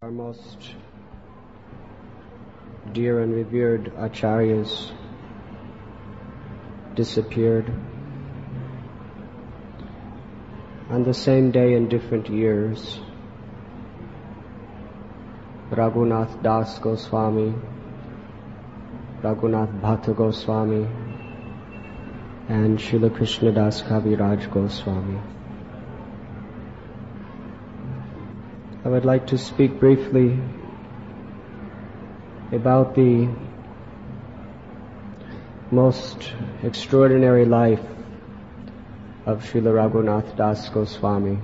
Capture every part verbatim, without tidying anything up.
our most dear and revered acharyas disappeared on the same day in different years. Raghunath Das Goswami, Raghunath Bhatta Goswami, and Srila Krishnadas Kaviraj Goswami. I would like to speak briefly about the most extraordinary life of Srila Raghunath Das Goswami,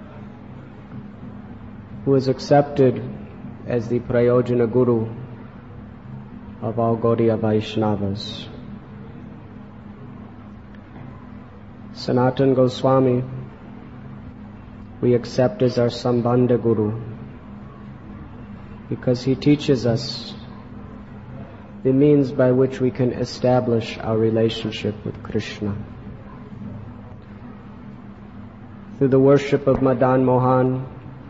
who was accepted as the Prayojana Guru of all Gaudiya Vaishnavas. Sanatana Goswami we accept as our Sambandha Guru because he teaches us the means by which we can establish our relationship with Krishna. Through the worship of Madan Mohan,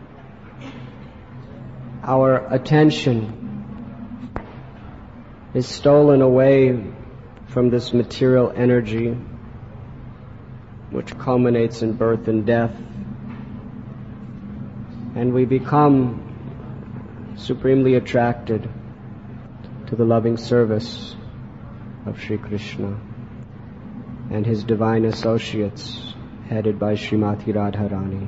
our attention is stolen away from this material energy which culminates in birth and death, and we become supremely attracted to the loving service of Sri Krishna and his divine associates headed by Srimati Radharani.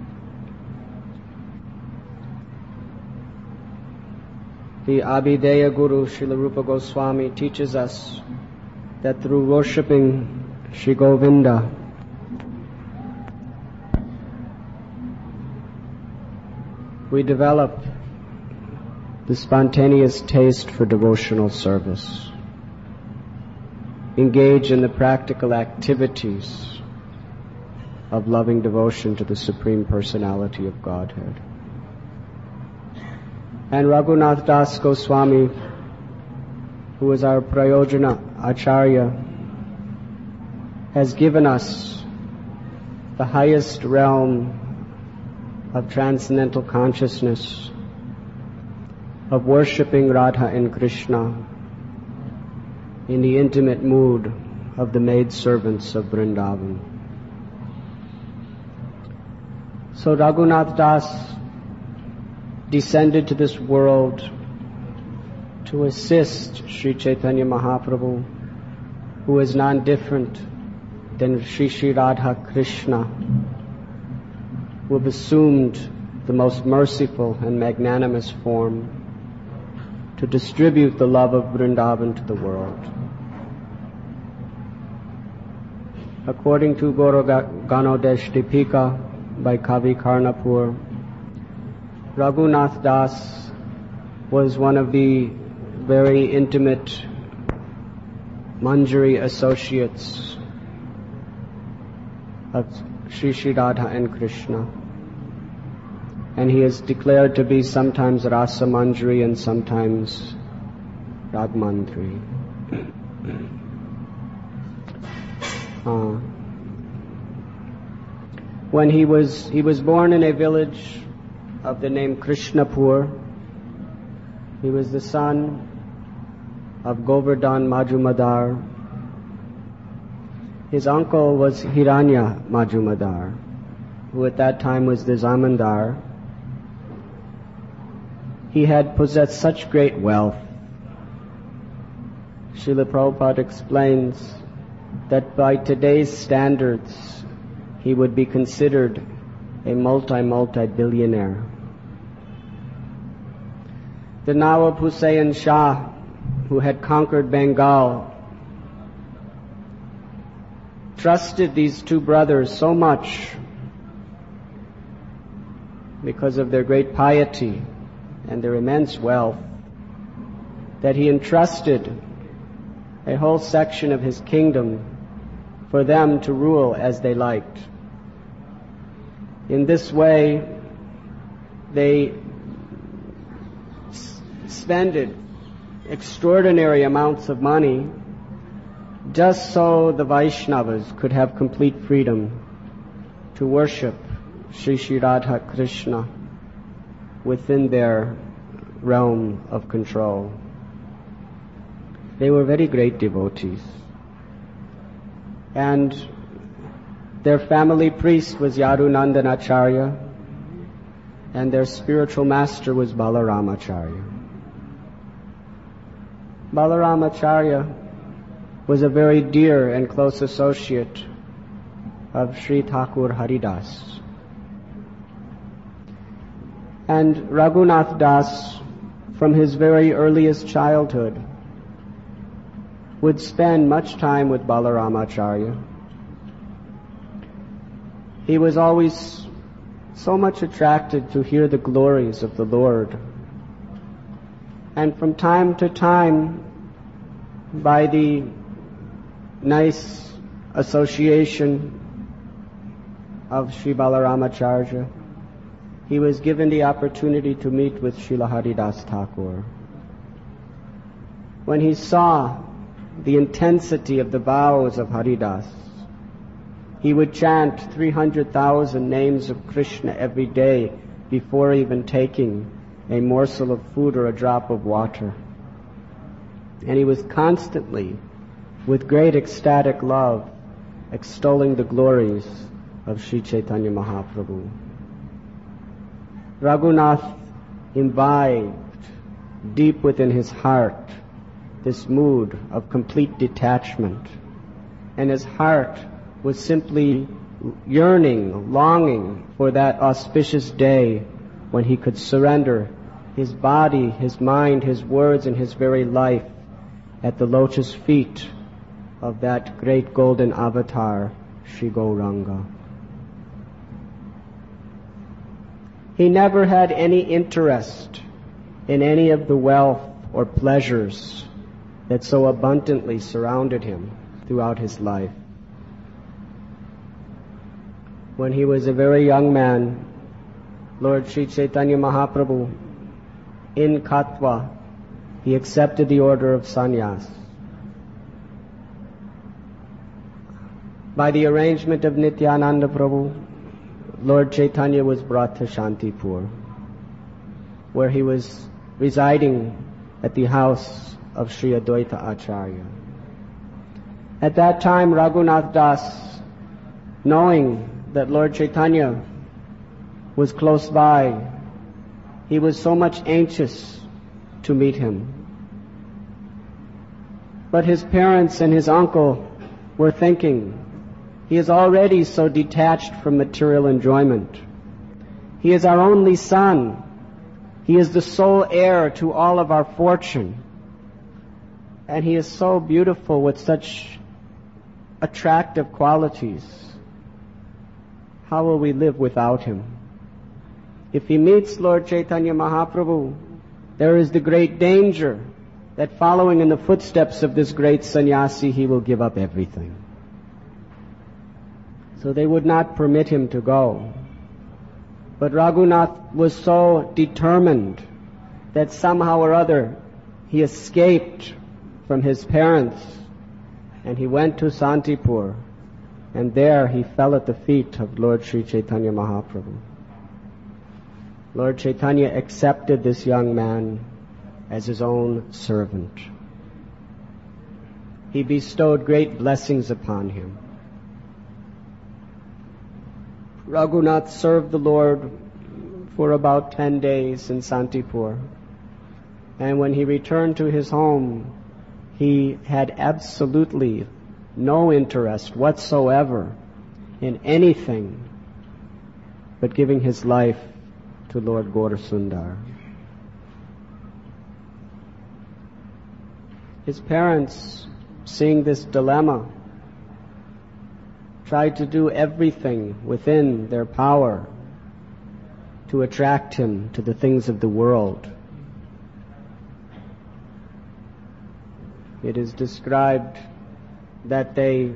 The Abhideya Guru Srila Rupa Goswami teaches us that through worshipping Sri Govinda, we develop the spontaneous taste for devotional service, engage in the practical activities of loving devotion to the Supreme Personality of Godhead. And Raghunath Das Goswami, who is our Prayojana Acharya, has given us the highest realm of transcendental consciousness, of worshipping Radha and Krishna in the intimate mood of the maidservants of Vrindavan. So Raghunath Das descended to this world to assist Sri Chaitanya Mahaprabhu, who is none different than Sri Sri Radha Krishna, who have assumed the most merciful and magnanimous form to distribute the love of Vrindavan to the world. According to Guru Ganodesh Dipika by Kavi Karnapur, Raghunath Das was one of the very intimate Manjari associates of Sri Sri Radha and Krishna, and he is declared to be sometimes Rasa Manjari and sometimes Rag Mantri. uh, when he was he was born in a village of the name Krishnapur. He was the son of Govardhan Majumadar. His uncle was Hiranya Majumadar, who at that time was the Zamindar. He had possessed such great wealth. Srila Prabhupada explains that by today's standards, he would be considered a multi-multi-billionaire. The Nawab Hussain Shah, who had conquered Bengal, trusted these two brothers so much because of their great piety and their immense wealth that he entrusted a whole section of his kingdom for them to rule as they liked. In this way, they s- spended extraordinary amounts of money just so the Vaishnavas could have complete freedom to worship Sri Sri Radha Krishna within their realm of control. They were very great devotees. And their family priest was Yadunandanacharya, and their spiritual master was Balaramacharya. Balaramacharya was a very dear and close associate of Sri Thakur Haridas. And Raghunath Das, from his very earliest childhood, would spend much time with Balaramacharya. He was always so much attracted to hear the glories of the Lord. And from time to time, by the nice association of Sri Balaramacharya, he was given the opportunity to meet with Srila Haridas Thakur. When he saw the intensity of the vows of Haridas, he would chant three hundred thousand names of Krishna every day before even taking a morsel of food or a drop of water. And he was constantly, with great ecstatic love, extolling the glories of Sri Chaitanya Mahaprabhu. Raghunath imbibed deep within his heart this mood of complete detachment, and his heart was simply yearning, longing for that auspicious day when he could surrender his body, his mind, his words, and his very life at the lotus feet of that great golden avatar, Sri Gauranga. He never had any interest in any of the wealth or pleasures that so abundantly surrounded him throughout his life. When he was a very young man, Lord Sri Chaitanya Mahaprabhu, in Katwa, he accepted the order of sannyas. By the arrangement of Nityananda Prabhu, Lord Chaitanya was brought to Shantipur, where he was residing at the house of Sri Advaita Acharya. At that time, Raghunath Das, knowing that Lord Chaitanya was close by, he was so much anxious to meet him. But his parents and his uncle were thinking, he is already so detached from material enjoyment. He is our only son. He is the sole heir to all of our fortune. And he is so beautiful with such attractive qualities. How will we live without him? If he meets Lord Chaitanya Mahaprabhu, there is the great danger that following in the footsteps of this great sannyasi, he will give up everything. So they would not permit him to go. But Raghunath was so determined that somehow or other he escaped from his parents, and he went to Santipur, and there he fell at the feet of Lord Sri Chaitanya Mahaprabhu. Lord Chaitanya accepted this young man as his own servant. He bestowed great blessings upon him. Raghunath served the Lord for about ten days in Santipur. And when he returned to his home, he had absolutely no interest whatsoever in anything but giving his life to Lord Gaurasundar. His parents, seeing this dilemma, tried to do everything within their power to attract him to the things of the world. It is described that they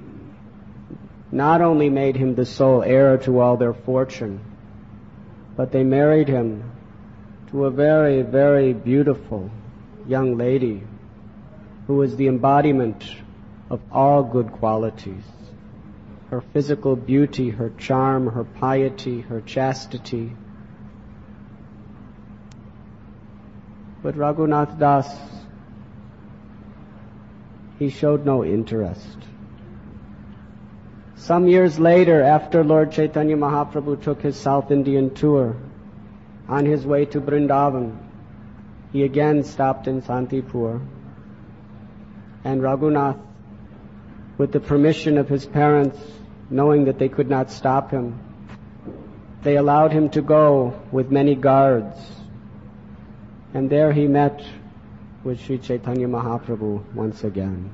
not only made him the sole heir to all their fortune, but they married him to a very, very beautiful young lady who was the embodiment of all good qualities. Her physical beauty, her charm, her piety, her chastity, But Raghunath Das, he showed no interest. Some years later, after Lord Chaitanya Mahaprabhu took his South Indian tour, on his way to Vrindavan, he again stopped in Santipur. And Raghunath, with the permission of his parents, knowing that they could not stop him, they allowed him to go with many guards. And there he met with Sri Chaitanya Mahaprabhu once again.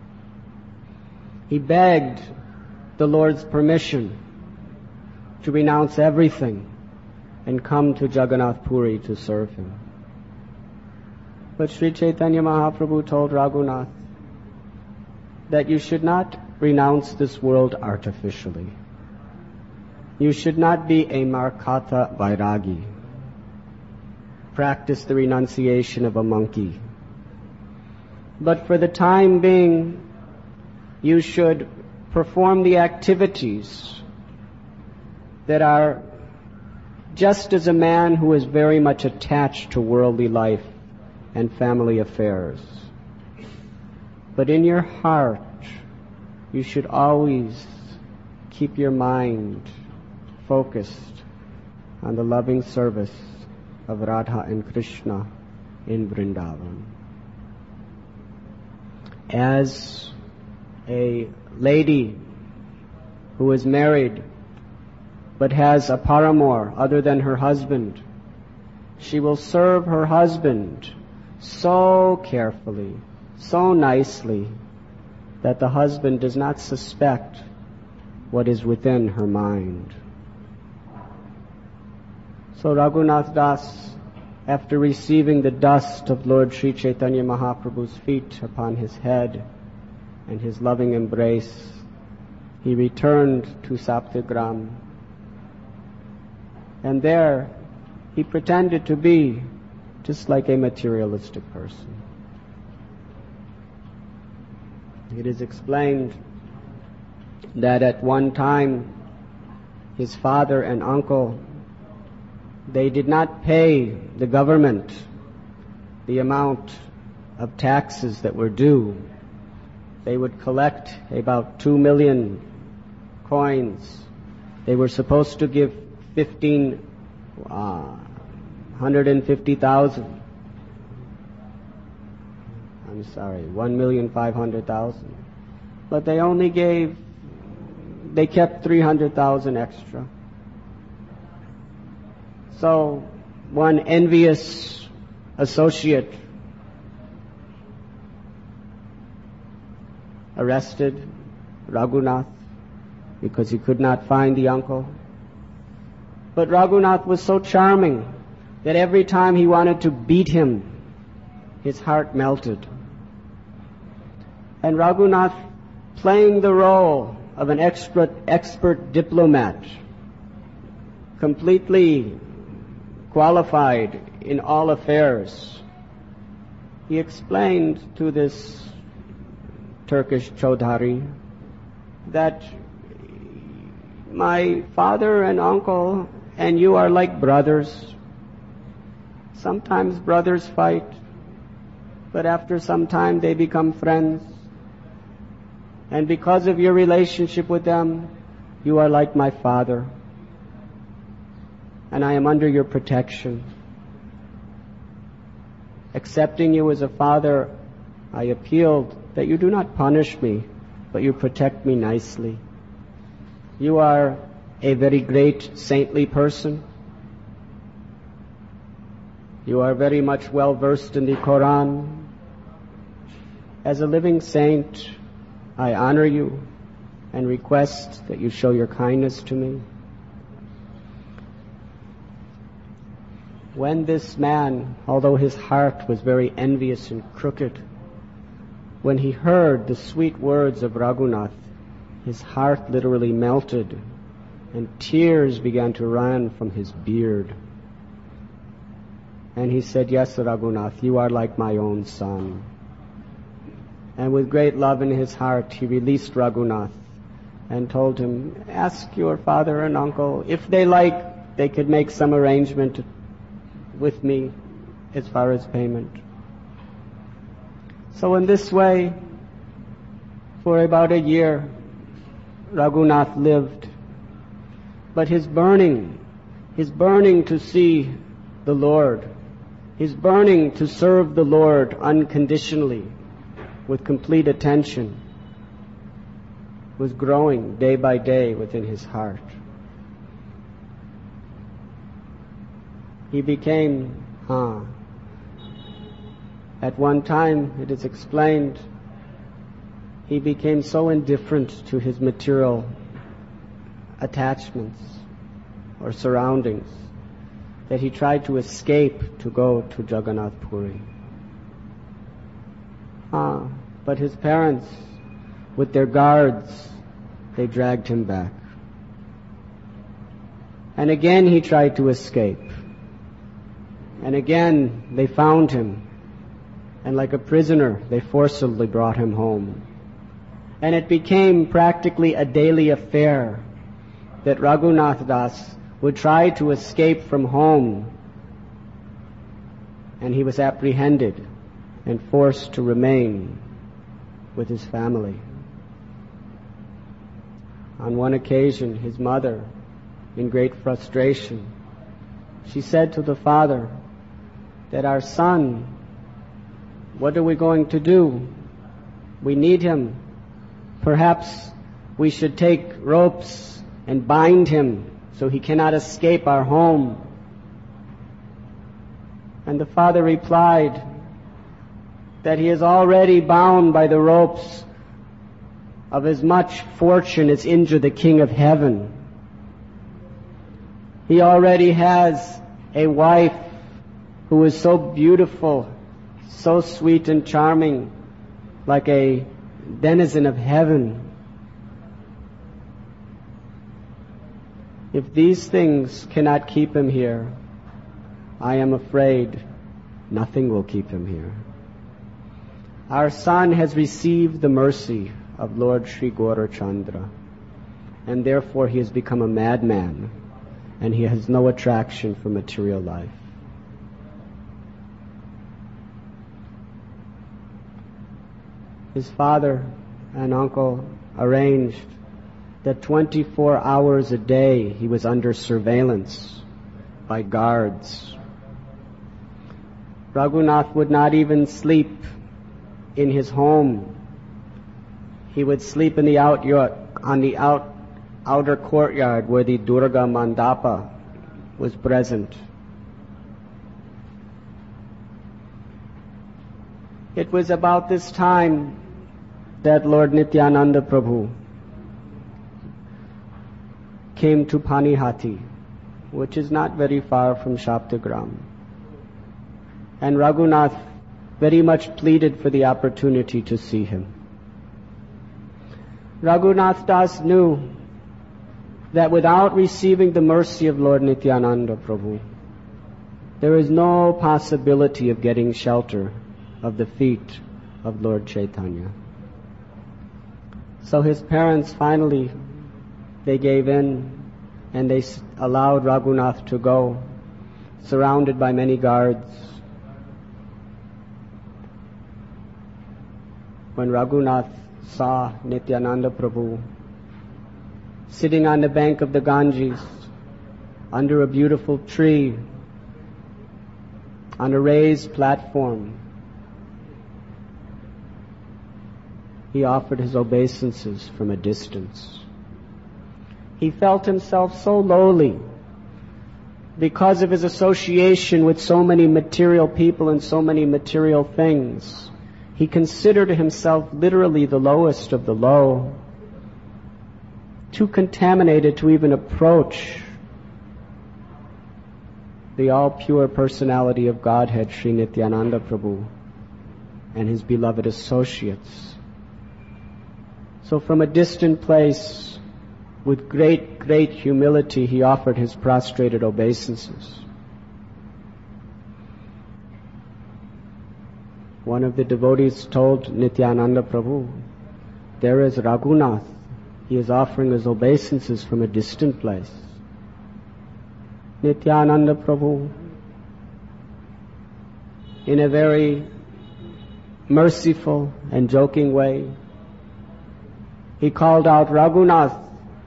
He begged the Lord's permission to renounce everything and come to Jagannath Puri to serve him. But Sri Chaitanya Mahaprabhu told Raghunath that you should not renounce this world artificially. You should not be a Markata Vairagi. Practice the renunciation of a monkey. But for the time being, you should perform the activities that are just as a man who is very much attached to worldly life and family affairs. But in your heart, you should always keep your mind focused on the loving service of Radha and Krishna in Vrindavan. As a lady who is married but has a paramour other than her husband, she will serve her husband so carefully, so nicely, that the husband does not suspect what is within her mind. So Raghunath Das, after receiving the dust of Lord Sri Chaitanya Mahaprabhu's feet upon his head and his loving embrace, he returned to Saptagram. And there he pretended to be just like a materialistic person. It is explained that at one time his father and uncle, they did not pay the government the amount of taxes that were due. They would collect about two million coins. They were supposed to give fifteen, uh, one hundred fifty thousand. I'm sorry, one million five hundred thousand. But they only gave, they kept three hundred thousand extra. So one envious associate arrested Raghunath because he could not find the uncle. But Raghunath was so charming that every time he wanted to beat him, his heart melted. And Raghunath, playing the role of an expert, expert diplomat, completely qualified in all affairs, he explained to this Turkish Chaudhary that my father and uncle and you are like brothers. Sometimes brothers fight, but after some time they become friends. And because of your relationship with them, you are like my father. And I am under your protection. Accepting you as a father, I appealed that you do not punish me, but you protect me nicely. You are a very great saintly person. You are very much well versed in the Quran. As a living saint, I honor you and request that you show your kindness to me. When this man, although his heart was very envious and crooked, when he heard the sweet words of Raghunath, his heart literally melted and tears began to run from his beard. And he said, yes, Raghunath, you are like my own son. And with great love in his heart, he released Raghunath and told him, ask your father and uncle, if they like, they could make some arrangement with me as far as payment. So in this way, for about a year, Raghunath lived. But his burning, his burning to see the Lord, his burning to serve the Lord unconditionally, with complete attention, was growing day by day within his heart. He became, uh, at one time, it is explained, he became so indifferent to his material attachments or surroundings that he tried to escape to go to Jagannath Puri. Ah, but his parents, with their guards, they dragged him back. And again he tried to escape. And again they found him. And like a prisoner, they forcibly brought him home. And it became practically a daily affair that Raghunath Das would try to escape from home, and he was apprehended and forced to remain with his family. On one occasion, his mother, in great frustration, she said to the father that our son, what are we going to do? We need him. Perhaps we should take ropes and bind him so he cannot escape our home. And the father replied that he is already bound by the ropes of as much fortune as Indra, the king of heaven. He already has a wife who is so beautiful, so sweet and charming, like a denizen of heaven. If these things cannot keep him here, I am afraid nothing will keep him here. Our son has received the mercy of Lord Sri Gaurachandra, and therefore he has become a madman, and he has no attraction for material life. His father and uncle arranged that twenty-four hours a day he was under surveillance by guards. Raghunath would not even sleep in his home. He would sleep in the out on the out, outer courtyard where the Durga Mandapa was present. It was about this time that Lord Nityananda Prabhu came to Panihati, which is not very far from Shaptagram. And Raghunath very much pleaded for the opportunity to see him. Raghunath Das knew that without receiving the mercy of Lord Nityananda Prabhu, there is no possibility of getting shelter of the feet of Lord Chaitanya. So his parents finally, they gave in and they allowed Raghunath to go, surrounded by many guards. When Raghunath saw Nityananda Prabhu sitting on the bank of the Ganges under a beautiful tree on a raised platform, he offered his obeisances from a distance. He felt himself so lowly because of his association with so many material people and so many material things. He considered himself literally the lowest of the low, too contaminated to even approach the all-pure personality of Godhead, Sri Nityananda Prabhu, and his beloved associates. So from a distant place, with great, great humility, he offered his prostrated obeisances. One of the devotees told Nityananda Prabhu, there is Raghunath. He is offering his obeisances from a distant place. Nityananda Prabhu in a very merciful and joking way, he called out, "Raghunath,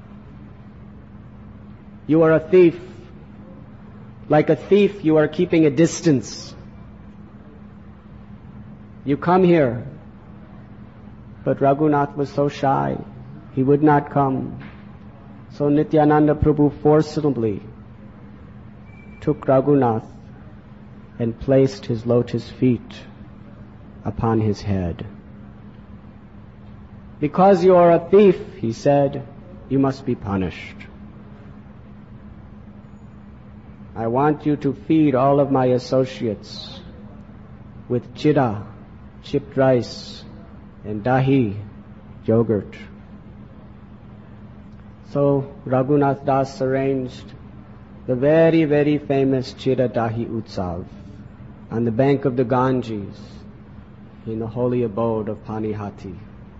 you are a thief. Like a thief, you are keeping a distance. You come here." But Raghunath was so shy, he would not come. So Nityananda Prabhu forcibly took Raghunath and placed his lotus feet upon his head. "Because you are a thief," he said, "you must be punished. I want you to feed all of my associates with chira, chipped rice, and dahi, yogurt." So Raghunath Das arranged the very, very famous Chira Dahi Utsav on the bank of the Ganges in the holy abode of Panihati.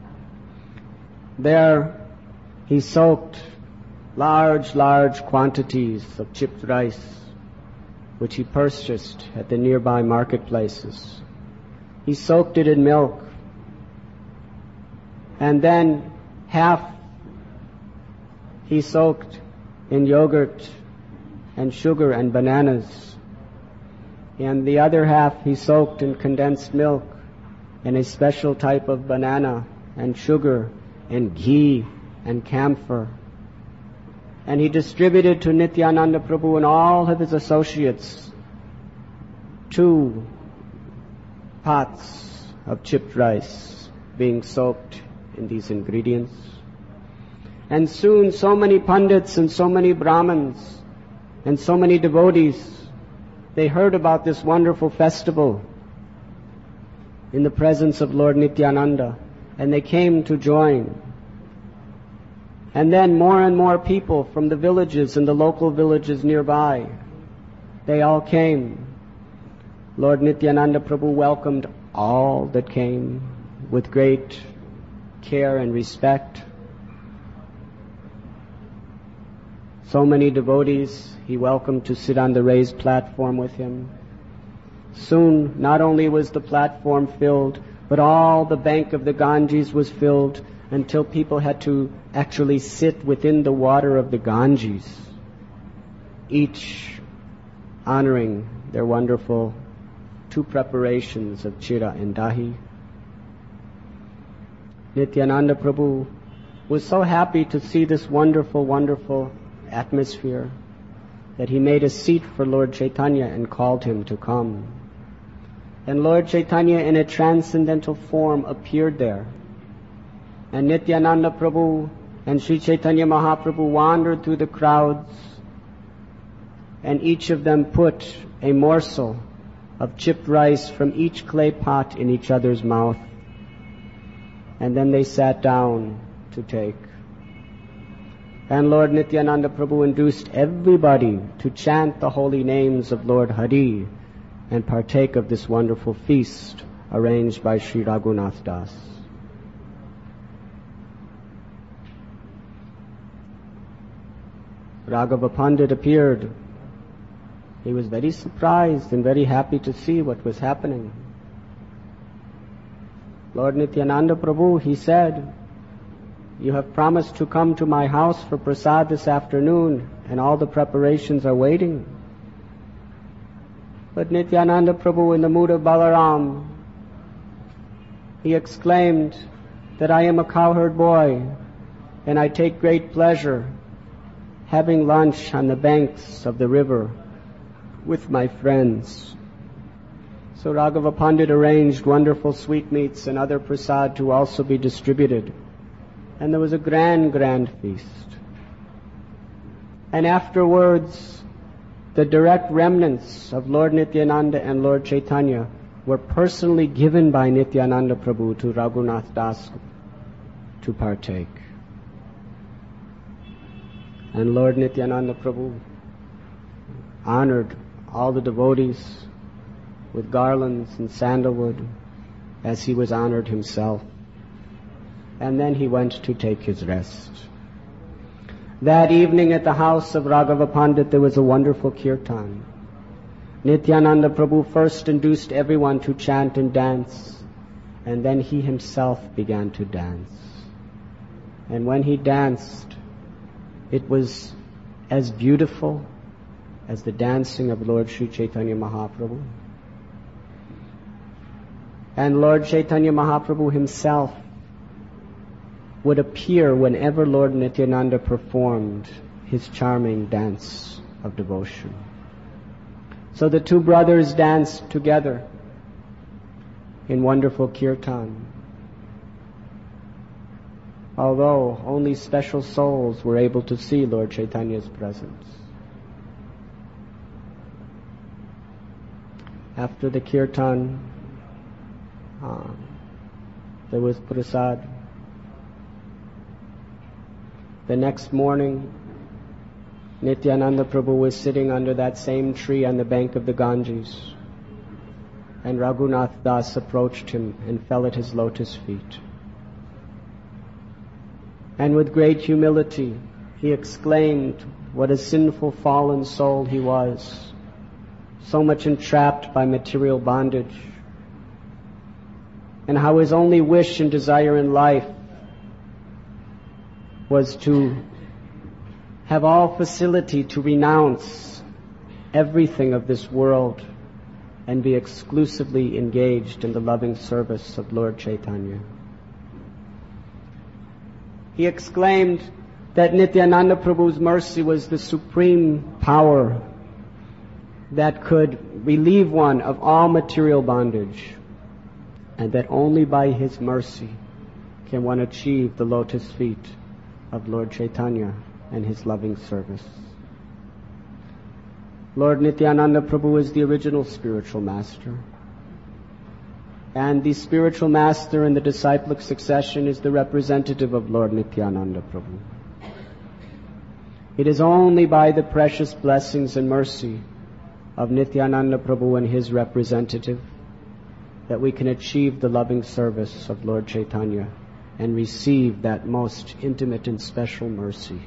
There he soaked large, large quantities of chipped rice, which he purchased at the nearby marketplaces. He soaked it in milk, and then half he soaked in yogurt and sugar and bananas, and the other half he soaked in condensed milk and a special type of banana and sugar and ghee and camphor. And he distributed to Nityananda Prabhu and all of his associates two pots of chipped rice being soaked in these ingredients. And soon so many pandits and so many Brahmins and so many devotees, they heard about this wonderful festival in the presence of Lord Nityananda, and they came to join. And then more and more people from the villages and the local villages nearby, they all came. Lord Nityananda Prabhu welcomed all that came with great care and respect. So many devotees he welcomed to sit on the raised platform with him. Soon, not only was the platform filled, but all the bank of the Ganges was filled until people had to actually sit within the water of the Ganges, each honoring their wonderful two preparations of chira and dahi. Nityananda Prabhu was so happy to see this wonderful, wonderful atmosphere that he made a seat for Lord Chaitanya and called him to come. And Lord Chaitanya in a transcendental form appeared there. And Nityananda Prabhu and Sri Chaitanya Mahaprabhu wandered through the crowds, and each of them put a morsel of chipped rice from each clay pot in each other's mouth. And then they sat down to take. And Lord Nityananda Prabhu induced everybody to chant the holy names of Lord Hari and partake of this wonderful feast arranged by Sri Raghunath Das. Raghava Pandit appeared. He was very surprised and very happy to see what was happening. Lord Nityananda Prabhu, he said, "You have promised to come to my house for prasad this afternoon, and all the preparations are waiting." But Nityananda Prabhu, in the mood of Balaram, he exclaimed that I am a cowherd boy, and I take great pleasure having lunch on the banks of the river with my friends. So Raghava Pandit arranged wonderful sweetmeats and other prasad to also be distributed. And there was a grand, grand feast. And afterwards, the direct remnants of Lord Nityananda and Lord Chaitanya were personally given by Nityananda Prabhu to Raghunath Das to partake. And Lord Nityananda Prabhu honored all the devotees with garlands and sandalwood as he was honored himself. And then he went to take his rest. That evening at the house of Raghava Pandit there was a wonderful kirtan. Nityananda Prabhu first induced everyone to chant and dance, and then he himself began to dance. And when he danced, it was as beautiful as the dancing of Lord Sri Chaitanya Mahaprabhu. And Lord Chaitanya Mahaprabhu himself would appear whenever Lord Nityananda performed his charming dance of devotion. So the two brothers danced together in wonderful kirtan, although only special souls were able to see Lord Chaitanya's presence. After the kirtan, uh, there was prasad. The next morning, Nityananda Prabhu was sitting under that same tree on the bank of the Ganges, and Raghunath Das approached him and fell at his lotus feet. And with great humility, he exclaimed what a sinful fallen soul he was, so much entrapped by material bondage, and how his only wish and desire in life was to have all facility to renounce everything of this world and be exclusively engaged in the loving service of Lord Chaitanya. He exclaimed that Nityananda Prabhu's mercy was the supreme power that could relieve one of all material bondage, and that only by his mercy can one achieve the lotus feet of Lord Chaitanya and his loving service. Lord Nityananda Prabhu is the original spiritual master, and the spiritual master in the disciplic succession is the representative of Lord Nityananda Prabhu. It is only by the precious blessings and mercy of Nityananda Prabhu and his representative that we can achieve the loving service of Lord Chaitanya and receive that most intimate and special mercy.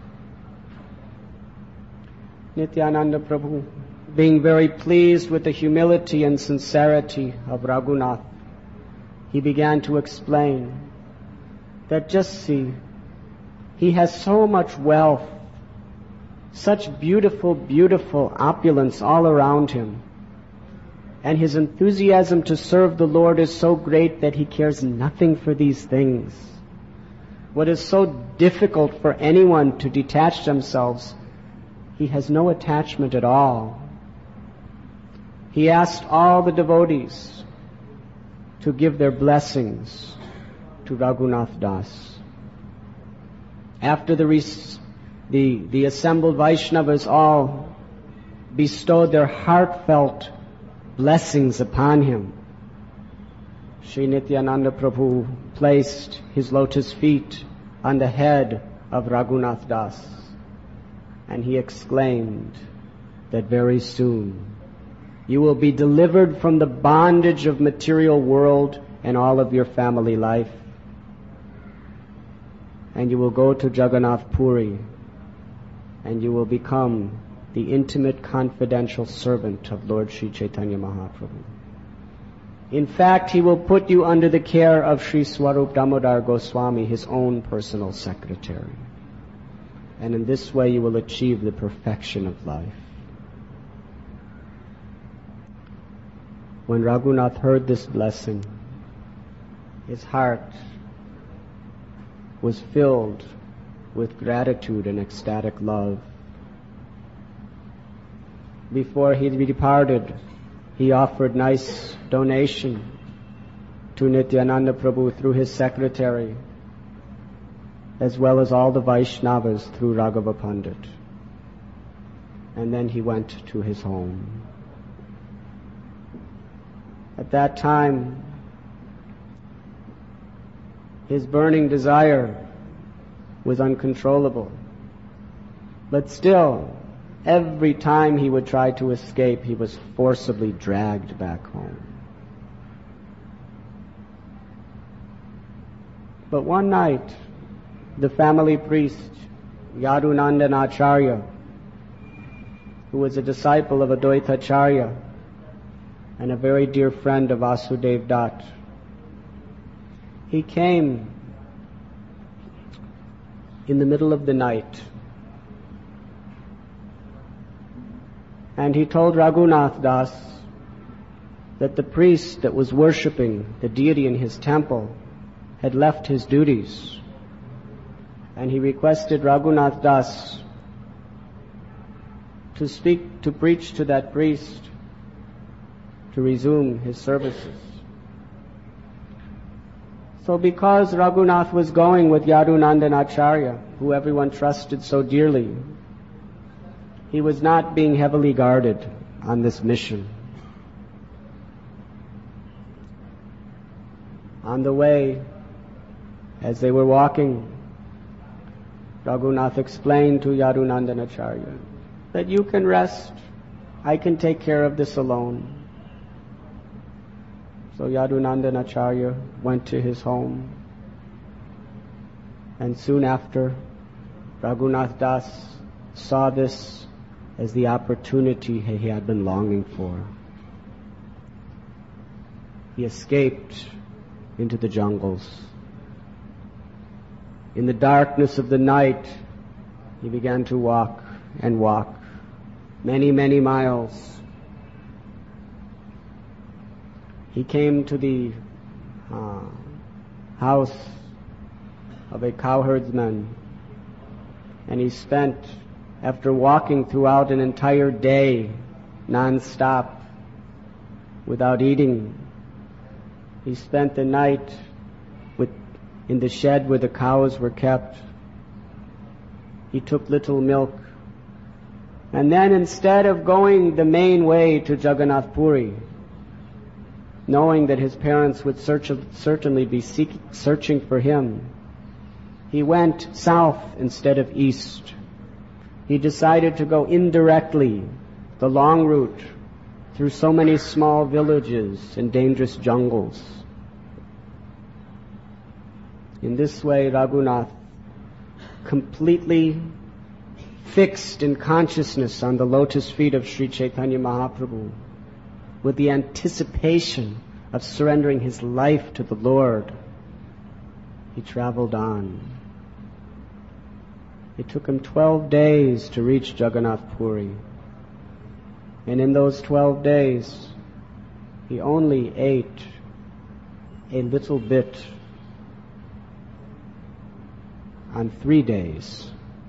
Nityananda Prabhu, being very pleased with the humility and sincerity of Raghunath, he began to explain that just see, he has so much wealth, such beautiful, beautiful opulence all around him, and his enthusiasm to serve the Lord is so great that he cares nothing for these things. What is so difficult for anyone to detach themselves, he has no attachment at all. He asked all the devotees to give their blessings to Raghunath Das. After the, res- the, the assembled Vaishnavas all bestowed their heartfelt blessings upon him, Sri Nityananda Prabhu placed his lotus feet on the head of Raghunath Das, and he exclaimed that very soon you will be delivered from the bondage of material world and all of your family life, and you will go to Jagannath Puri, and you will become the intimate confidential servant of Lord Sri Chaitanya Mahaprabhu. In fact, he will put you under the care of Sri Swarup Damodar Goswami, his own personal secretary. And in this way you will achieve the perfection of life. When Raghunath heard this blessing, his heart was filled with gratitude and ecstatic love. Before he departed, he offered nice donation to Nityananda Prabhu through his secretary, as well as all the Vaishnavas through Raghava Pandit. And then he went to his home. At that time, his burning desire was uncontrollable. But still, every time he would try to escape, he was forcibly dragged back home. But one night, the family priest, Yadunandan Acharya, who was a disciple of Advaita Acharya, and a very dear friend of Vasudev Dutt. He came in the middle of the night, and he told Raghunath Das that the priest that was worshipping the deity in his temple had left his duties, and he requested Raghunath Das to speak, to preach to that priest to resume his services. So because Raghunath was going with Yadunandan Acharya, who everyone trusted so dearly, he was not being heavily guarded on this mission. On the way, as they were walking, Raghunath explained to Yadunandan Acharya that you can rest, I can take care of this alone. So Yadunandan Acharya went to his home, and soon after, Raghunath Das saw this as the opportunity he had been longing for. He escaped into the jungles. In the darkness of the night, he began to walk and walk many, many miles. He came to the uh, house of a cowherdsman, and he spent, after walking throughout an entire day, non-stop, without eating, he spent the night with, in the shed where the cows were kept. He took little milk. And then instead of going the main way to Jagannath Puri, knowing that his parents would search, certainly be seek, searching for him, he went south instead of east. He decided to go indirectly, the long route, through so many small villages and dangerous jungles. In this way, Raghunath, completely fixed in consciousness on the lotus feet of Sri Chaitanya Mahaprabhu, with the anticipation of surrendering his life to the Lord, he traveled on. It took him twelve days to reach Jagannath Puri. And in those twelve days, he only ate a little bit on three days.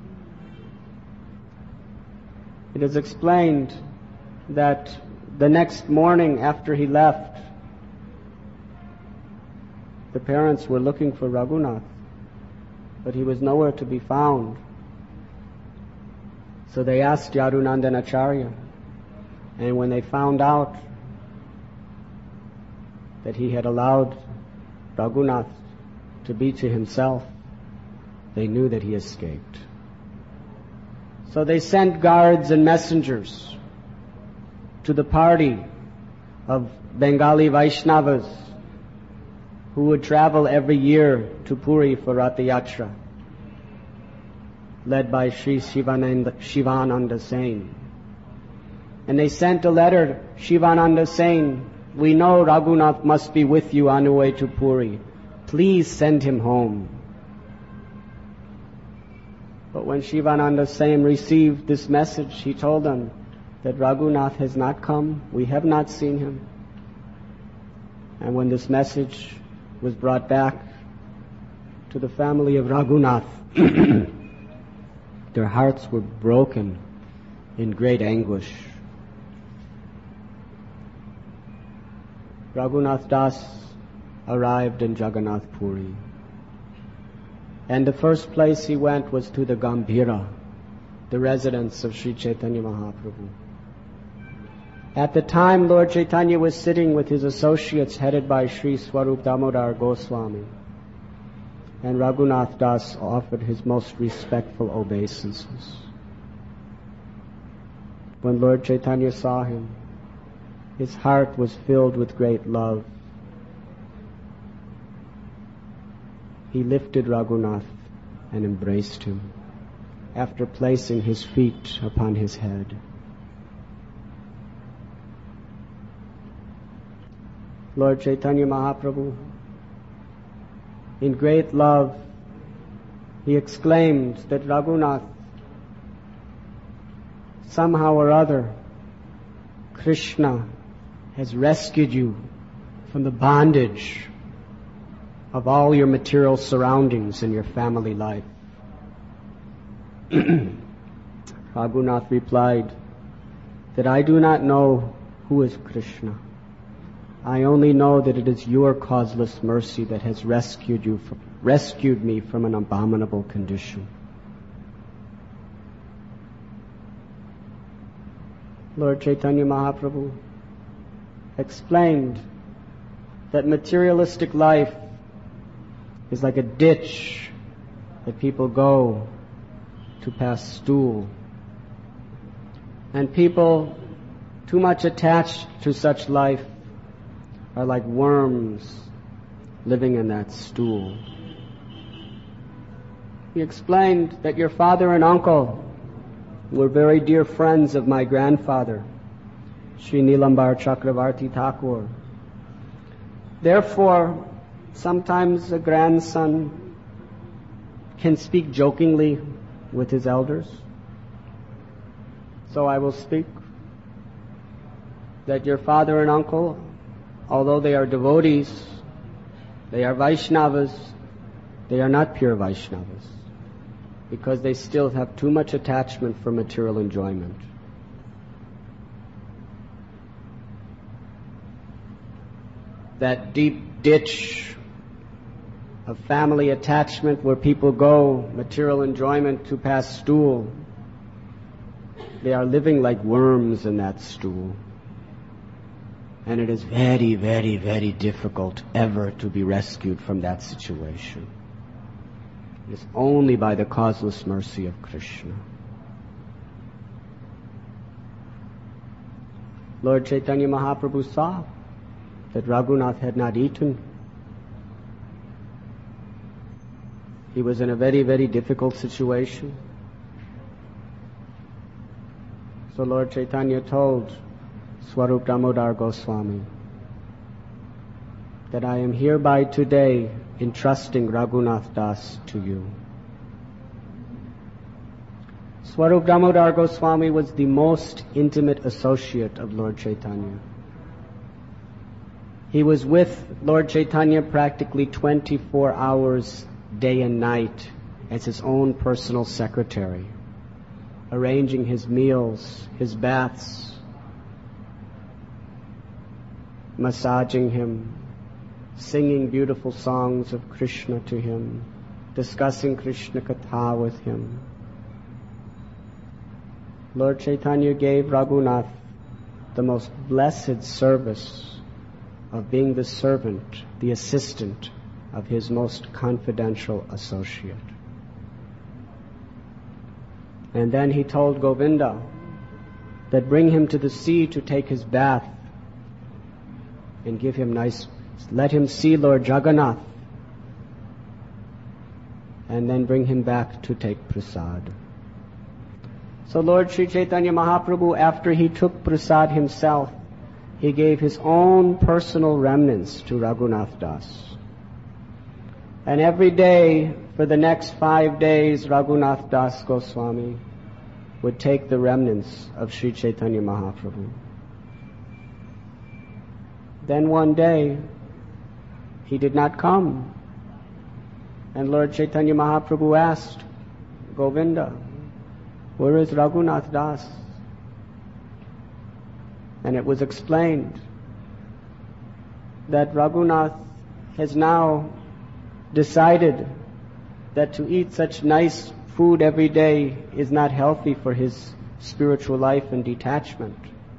It is explained that the next morning after he left, the parents were looking for Raghunath, but he was nowhere to be found. So they asked Yadunandan Acharya, and when they found out that he had allowed Raghunath to be to himself, they knew that he escaped. So they sent guards and messengers to the party of Bengali Vaishnavas who would travel every year to Puri for Rath Yatra, led by Sri Shivananda, Shivananda Sain. And they sent a letter, Shivananda Sain, we know Raghunath must be with you on the way to Puri. Please send him home. But when Shivananda Sain received this message, he told them that Raghunath has not come, we have not seen him. And when this message was brought back to the family of Raghunath, their hearts were broken in great anguish. Raghunath Das arrived in Jagannath Puri. And the first place he went was to the Gambhira, the residence of Sri Chaitanya Mahaprabhu. At the time, Lord Chaitanya was sitting with his associates headed by Sri Swarup Damodar Goswami. And Raghunath Das offered his most respectful obeisances. When Lord Chaitanya saw him, his heart was filled with great love. He lifted Raghunath and embraced him after placing his feet upon his head. Lord Chaitanya Mahaprabhu, in great love, he exclaimed that Raghunath, somehow or other, Krishna has rescued you from the bondage of all your material surroundings in your family life. Raghunath replied that I do not know who is Krishna. I only know that it is your causeless mercy that has rescued you from, rescued me from an abominable condition. Lord Chaitanya Mahaprabhu explained that materialistic life is like a ditch that people go to pass stool. And people too much attached to such life are like worms living in that stool. He explained that your father and uncle were very dear friends of my grandfather, Sri Nilambar Chakravarti Thakur. Therefore, sometimes a grandson can speak jokingly with his elders. So I will speak that your father and uncle, although they are devotees, they are Vaishnavas, they are not pure Vaishnavas, because they still have too much attachment for material enjoyment. That deep ditch of family attachment where people go, material enjoyment to pass stool, they are living like worms in that stool. And it is very, very, very difficult ever to be rescued from that situation. It is only by the causeless mercy of Krishna. Lord Chaitanya Mahaprabhu saw that Raghunath had not eaten. He was in a very, very difficult situation. So Lord Chaitanya told Swarup Damodar Goswami that I am hereby today entrusting Raghunath Das to you. Swarup Damodar Goswami was the most intimate associate of Lord Chaitanya. He was with Lord Chaitanya practically twenty-four hours day and night as his own personal secretary, arranging his meals, his baths, massaging him, singing beautiful songs of Krishna to him, discussing Krishna Katha with him. Lord Chaitanya gave Raghunath the most blessed service of being the servant, the assistant of his most confidential associate. And then he told Govinda that bring him to the sea to take his bath and give him nice, let him see Lord Jagannath, and then bring him back to take prasad. So Lord Sri Chaitanya Mahaprabhu, after he took prasad himself, he gave his own personal remnants to Raghunath Das. And every day, for the next five days, Raghunath Das Goswami would take the remnants of Sri Chaitanya Mahaprabhu. Then one day, he did not come. And Lord Chaitanya Mahaprabhu asked Govinda, where is Raghunath Das? And it was explained that Raghunath has now decided that to eat such nice food every day is not healthy for his spiritual life and detachment.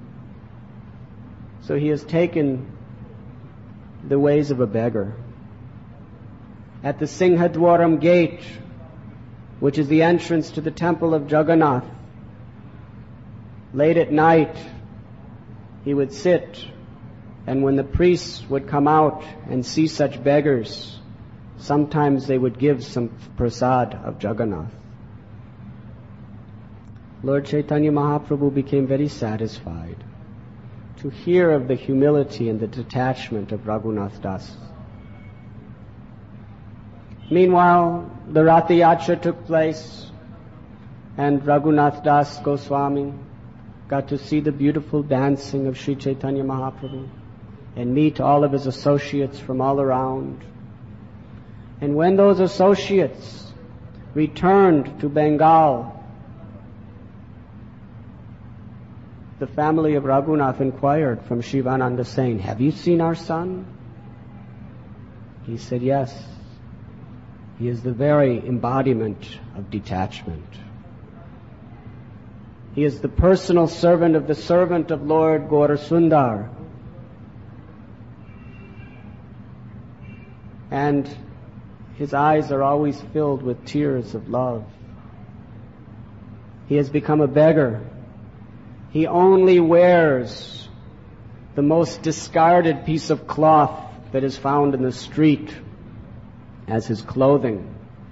So he has taken the ways of a beggar. At the Singhadwaram gate, which is the entrance to the temple of Jagannath, late at night, he would sit, and when the priests would come out and see such beggars, sometimes they would give some prasad of Jagannath. Lord Chaitanya Mahaprabhu became very satisfied to hear of the humility and the detachment of Raghunath Das. Meanwhile, the Rath Yatra took place, and Raghunath Das Goswami got to see the beautiful dancing of Sri Chaitanya Mahaprabhu and meet all of his associates from all around. And when those associates returned to Bengal, the family of Raghunath inquired from Shivananda saying, "Have you seen our son?" He said, "Yes. He is the very embodiment of detachment. He is the personal servant of the servant of Lord Gaurasundar. And his eyes are always filled with tears of love. He has become a beggar. He only wears the most discarded piece of cloth that is found in the street as his clothing.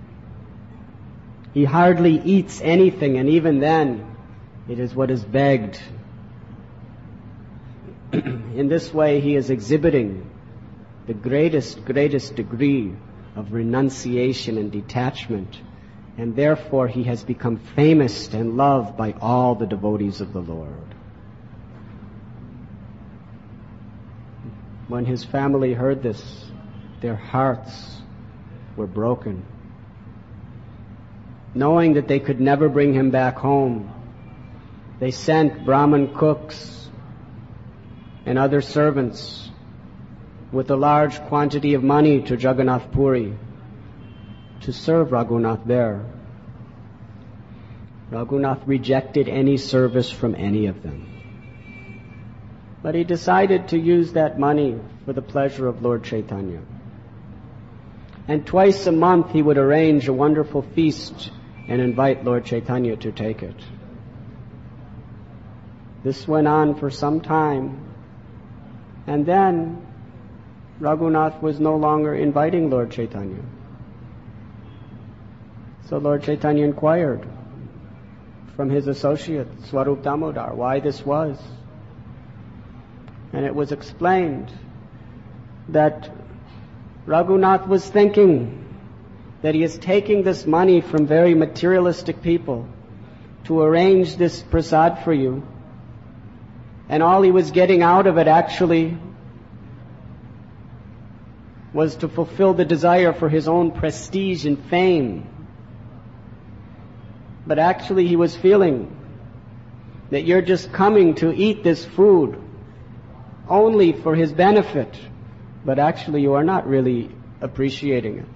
He hardly eats anything, and even then, it is what is begged." In this way, he is exhibiting the greatest, greatest degree of renunciation and detachment, and therefore he has become famous and loved by all the devotees of the Lord. When his family heard this, their hearts were broken. Knowing that they could never bring him back home, they sent Brahmin cooks and other servants with a large quantity of money to Jagannath Puri to serve Raghunath there. Raghunath rejected any service from any of them. But he decided to use that money for the pleasure of Lord Chaitanya. And twice a month he would arrange a wonderful feast and invite Lord Chaitanya to take it. This went on for some time, and then Raghunath was no longer inviting Lord Chaitanya. So Lord Chaitanya inquired from his associate, Swarup Damodar, why this was. And it was explained that Raghunath was thinking that he is taking this money from very materialistic people to arrange this prasad for you, and all he was getting out of it actually was to fulfill the desire for his own prestige and fame. But actually he was feeling that you're just coming to eat this food only for his benefit, but actually you are not really appreciating it.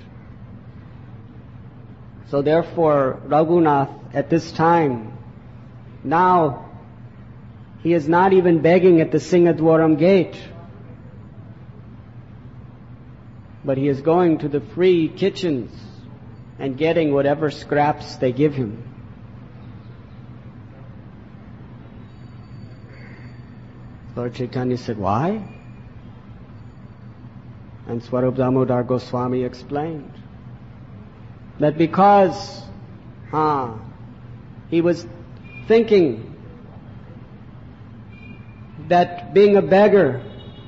So therefore, Raghunath at this time, now he is not even begging at the Singadwaram gate, but he is going to the free kitchens and getting whatever scraps they give him. Lord Chaitanya said, why? And Swarup Damodar Goswami explained that because ah, he was thinking that being a beggar,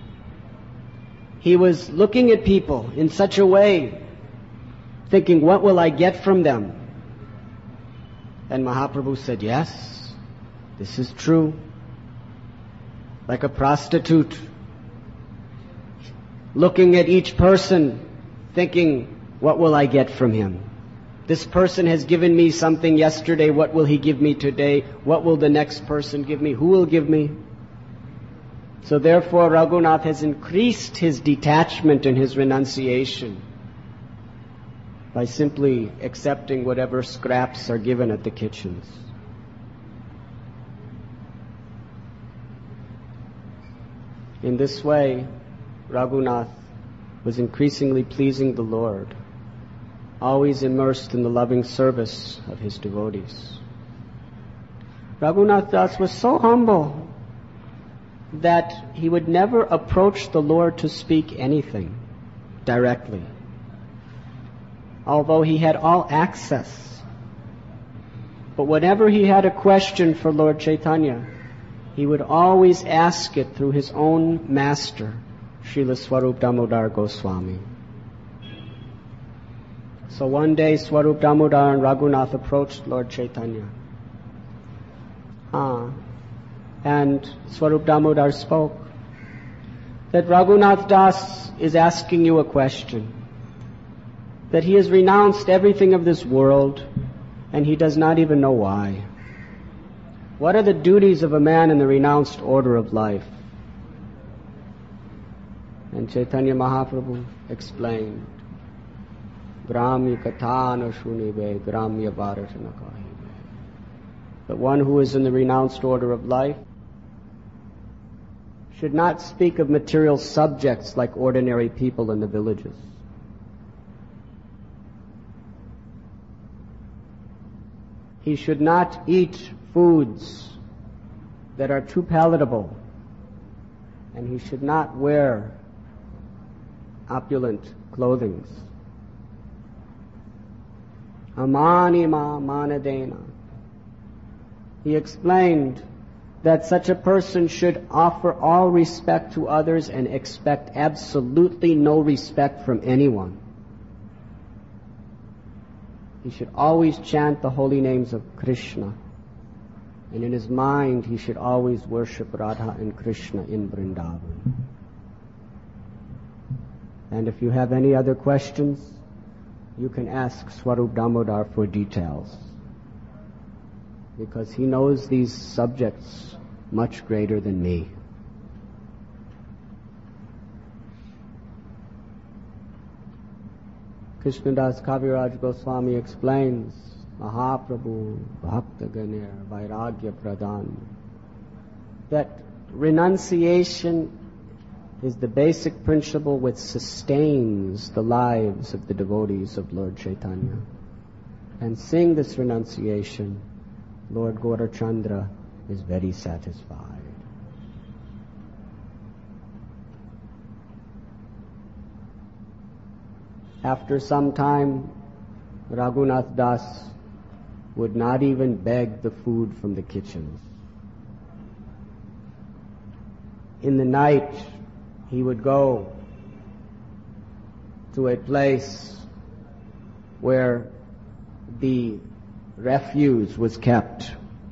he was looking at people in such a way, thinking, what will I get from them? And Mahaprabhu said, yes, this is true. Like a prostitute, looking at each person, thinking, what will I get from him? This person has given me something yesterday, what will he give me today? What will the next person give me? Who will give me? So therefore Raghunath has increased his detachment and his renunciation by simply accepting whatever scraps are given at the kitchens. In this way, Raghunath was increasingly pleasing the Lord, always immersed in the loving service of his devotees. Raghunath Das was so humble that he would never approach the Lord to speak anything directly, although he had all access. But whenever he had a question for Lord Chaitanya, he would always ask it through his own master, Srila Swarup Damodar Goswami. So one day Swarup Damodar and Raghunath approached Lord Chaitanya. Ah, and Swarup Damodar spoke that Raghunath Das is asking you a question, that he has renounced everything of this world and he does not even know why. What are the duties of a man in the renounced order of life? And Chaitanya Mahaprabhu explained, Gramya katha na shunibe, Gramya bharat na kahibe. That one who is in the renounced order of life should not speak of material subjects like ordinary people in the villages. He should not eat foods that are too palatable, and he should not wear opulent clothing. Amani ma manadena. He explained that such a person should offer all respect to others and expect absolutely no respect from anyone. He should always chant the holy names of Krishna, and in his mind he should always worship Radha and Krishna in Vrindavan. And if you have any other questions, you can ask Swarup Damodar for details, because he knows these subjects much greater than me. Krishnadas Kaviraj Goswami explains, Mahaprabhu Bhakta Ganer Vairagya Pradhan, that renunciation is the basic principle which sustains the lives of the devotees of Lord Chaitanya. And seeing this renunciation, Lord Gaurachandra is very satisfied. After some time, Raghunath Das would not even beg the food from the kitchens. In the night, he would go to a place where the refuse was kept.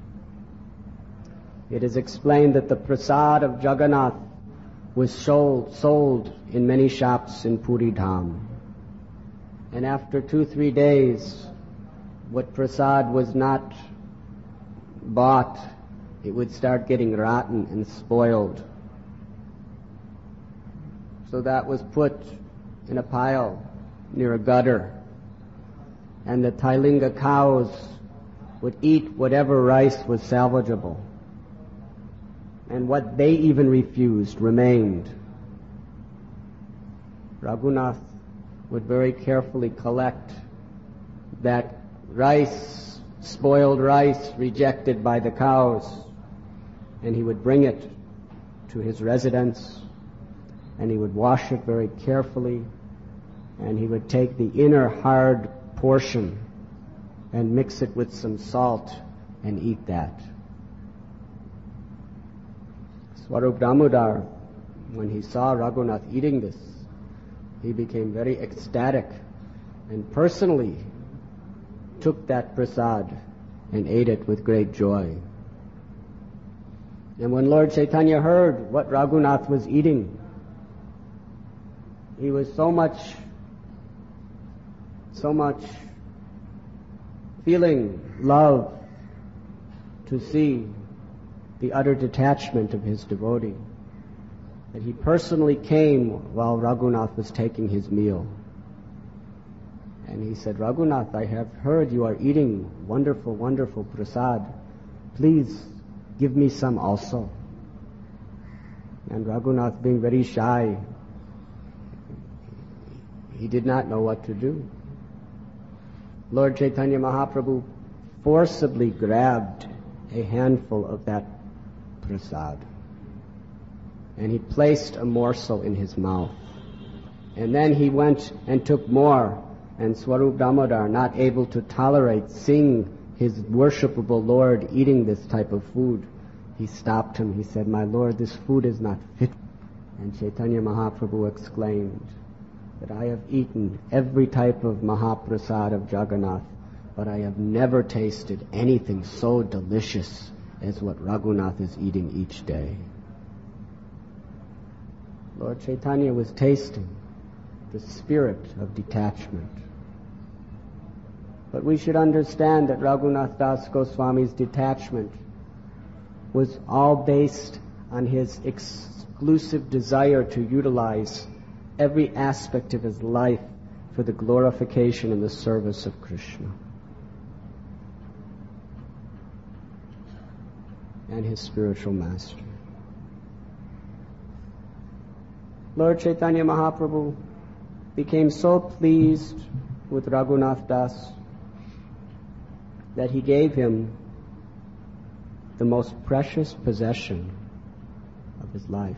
It is explained that the prasad of Jagannath was sold, sold in many shops in Puri Dham. And after two, three days, what prasad was not bought, it would start getting rotten and spoiled. So that was put in a pile near a gutter. And the Thailinga cows would eat whatever rice was salvageable. And what they even refused remained. Raghunath would very carefully collect that rice, spoiled rice rejected by the cows, and he would bring it to his residence, and he would wash it very carefully, and he would take the inner hard portion and mix it with some salt and eat that. Swarup Damodar, when he saw Raghunath eating this, he became very ecstatic and personally took that prasad and ate it with great joy. And when Lord Chaitanya heard what Raghunath was eating, he was so much, so much feeling love to see the utter detachment of his devotee, that he personally came while Raghunath was taking his meal. And he said, Raghunath, I have heard you are eating wonderful, wonderful prasad. Please give me some also. And Raghunath, being very shy, he did not know what to do. Lord Chaitanya Mahaprabhu forcibly grabbed a handful of that prasad, and he placed a morsel in his mouth. And then he went and took more, and Swarup Damodar, not able to tolerate seeing his worshipable Lord eating this type of food, he stopped him. He said, "My Lord, this food is not fit." And Chaitanya Mahaprabhu exclaimed that I have eaten every type of Mahaprasad of Jagannath, but I have never tasted anything so delicious as what Raghunath is eating each day. Lord Chaitanya was tasting the spirit of detachment. But we should understand that Raghunath Das Goswami's detachment was all based on his exclusive desire to utilize every aspect of his life for the glorification and the service of Krishna and his spiritual master. Lord Chaitanya Mahaprabhu became so pleased with Raghunath Das that he gave him the most precious possession of his life.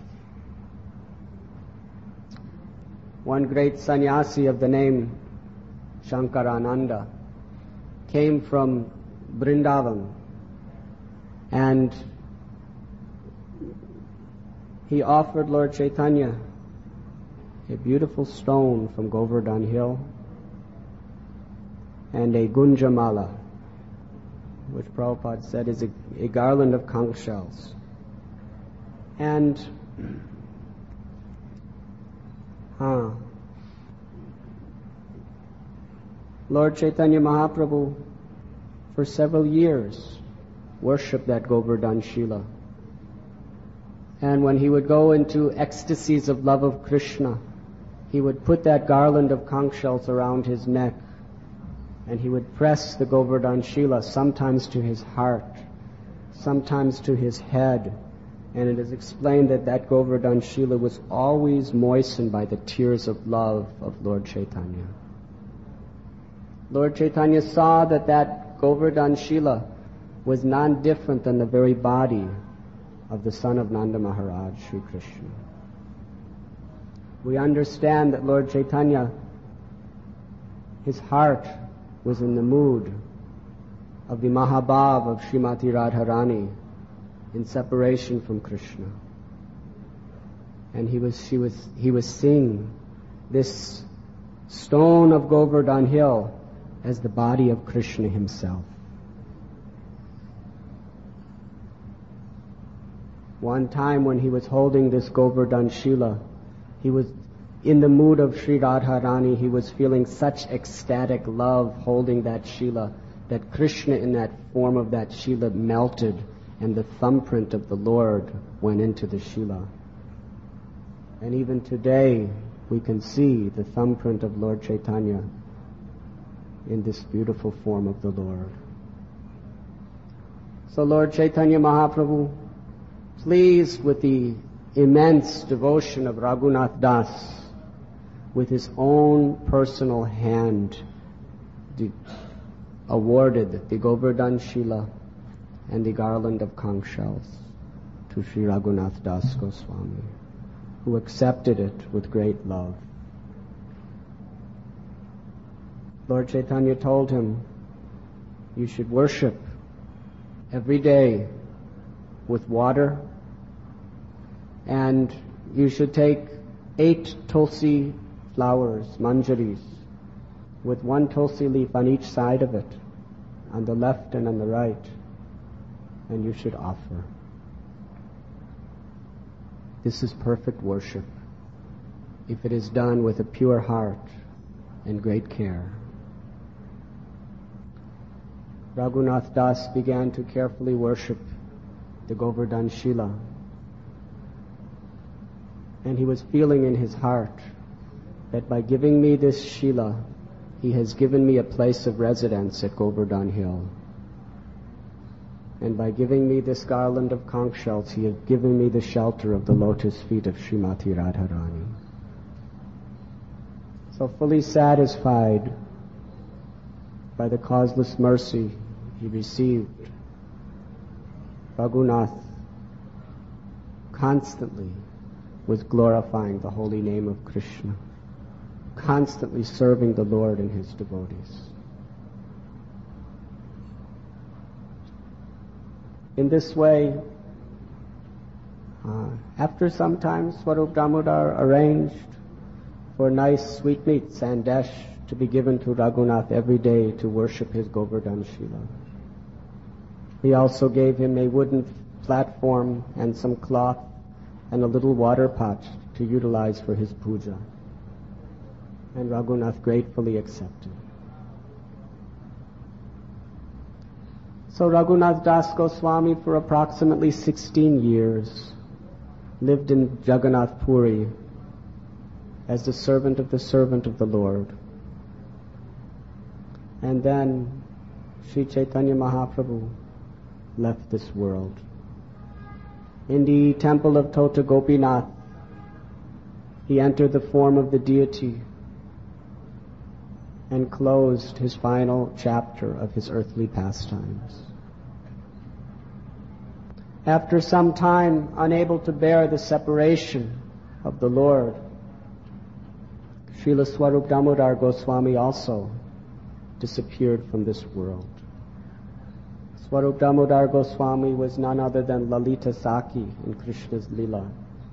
One great sannyasi of the name Shankarananda came from Vrindavan, and he offered Lord Chaitanya a beautiful stone from Govardhan Hill and a gunjamala, which Prabhupada said is a, a garland of conch shells. And huh, Lord Chaitanya Mahaprabhu for several years worshipped that Govardhan Shila. And when he would go into ecstasies of love of Krishna, he would put that garland of conch shells around his neck, and he would press the Govardhan Shila sometimes to his heart, sometimes to his head, and it is explained that that Govardhan Shila was always moistened by the tears of love of Lord Chaitanya. Lord Chaitanya saw that that Govardhan Shila was none different than the very body of the son of Nanda Maharaj, Sri Krishna. We understand that Lord Chaitanya, his heart was in the mood of the Mahabhav of Srimati Radharani in separation from Krishna. And he was, she was, he was seeing this stone of Govardhan Hill as the body of Krishna himself. One time when he was holding this Govardhan Shila, he was in the mood of Sri Radharani. He was feeling such ecstatic love holding that Shila that Krishna in that form of that Shila melted and the thumbprint of the Lord went into the Shila. And even today we can see the thumbprint of Lord Chaitanya in this beautiful form of the Lord. So Lord Chaitanya Mahaprabhu, pleased with the immense devotion of Raghunath Das, with his own personal hand de- awarded the Govardhan Shila and the garland of conch shells to Sri Raghunath Das Goswami, who accepted it with great love. Lord Chaitanya told him, you should worship every day with water, and you should take eight tulsi flowers, manjaris, with one tulsi leaf on each side of it, on the left and on the right, and you should offer. This is perfect worship, if it is done with a pure heart and great care. Raghunath Das began to carefully worship the Govardhan Shila, and he was feeling in his heart that by giving me this Shila, he has given me a place of residence at Govardhan Hill. And by giving me this garland of conch shells, he has given me the shelter of the lotus feet of Srimati Radharani. So fully satisfied by the causeless mercy he received, Raghunath constantly was glorifying the holy name of Krishna, constantly serving the Lord and his devotees. In this way, Uh, after some time, Swarup Damodar arranged for nice sweetmeats and sandesh to be given to Raghunath every day to worship his Govardhan Shila. He also gave him a wooden platform and some cloth and a little water pot to utilize for his puja. And Raghunath gratefully accepted. So Raghunath Das Goswami for approximately sixteen years lived in Jagannath Puri as the servant of the servant of the Lord. And then Sri Chaitanya Mahaprabhu left this world. In the temple of Tota Gopinath, he entered the form of the deity and closed his final chapter of his earthly pastimes. After some time, unable to bear the separation of the Lord, Srila Swarup Damodar Goswami also disappeared from this world. Swarup Damodar Goswami was none other than Lalita Saki in Krishna's Leela.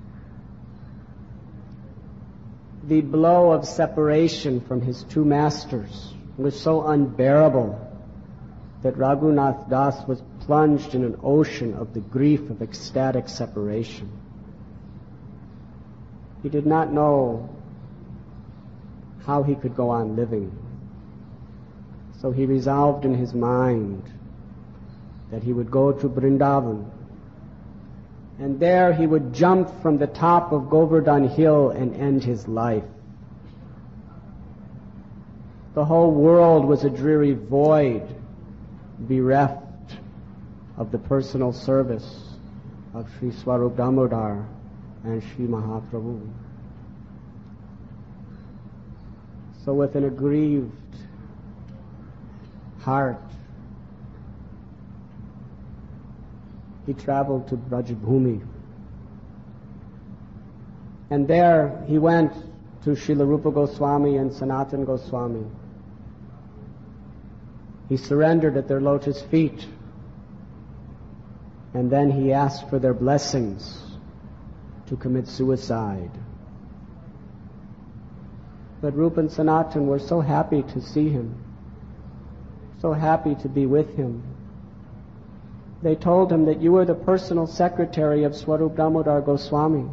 The blow of separation from his two masters was so unbearable that Raghunath Das was plunged in an ocean of the grief of ecstatic separation. He did not know how he could go on living. So he resolved in his mind that he would go to Vrindavan, and there he would jump from the top of Govardhan Hill and end his life. The whole world was a dreary void, bereft of the personal service of Sri Swarup Damodar and Sri Mahaprabhu. So with an aggrieved heart, he traveled to Brajabhumi. And there he went to Srila Rupa Goswami and Sanatan Goswami. He surrendered at their lotus feet, and then he asked for their blessings to commit suicide. But Rupa and Sanatan were so happy to see him, so happy to be with him. They told him that you were the personal secretary of Swarup Damodar Goswami.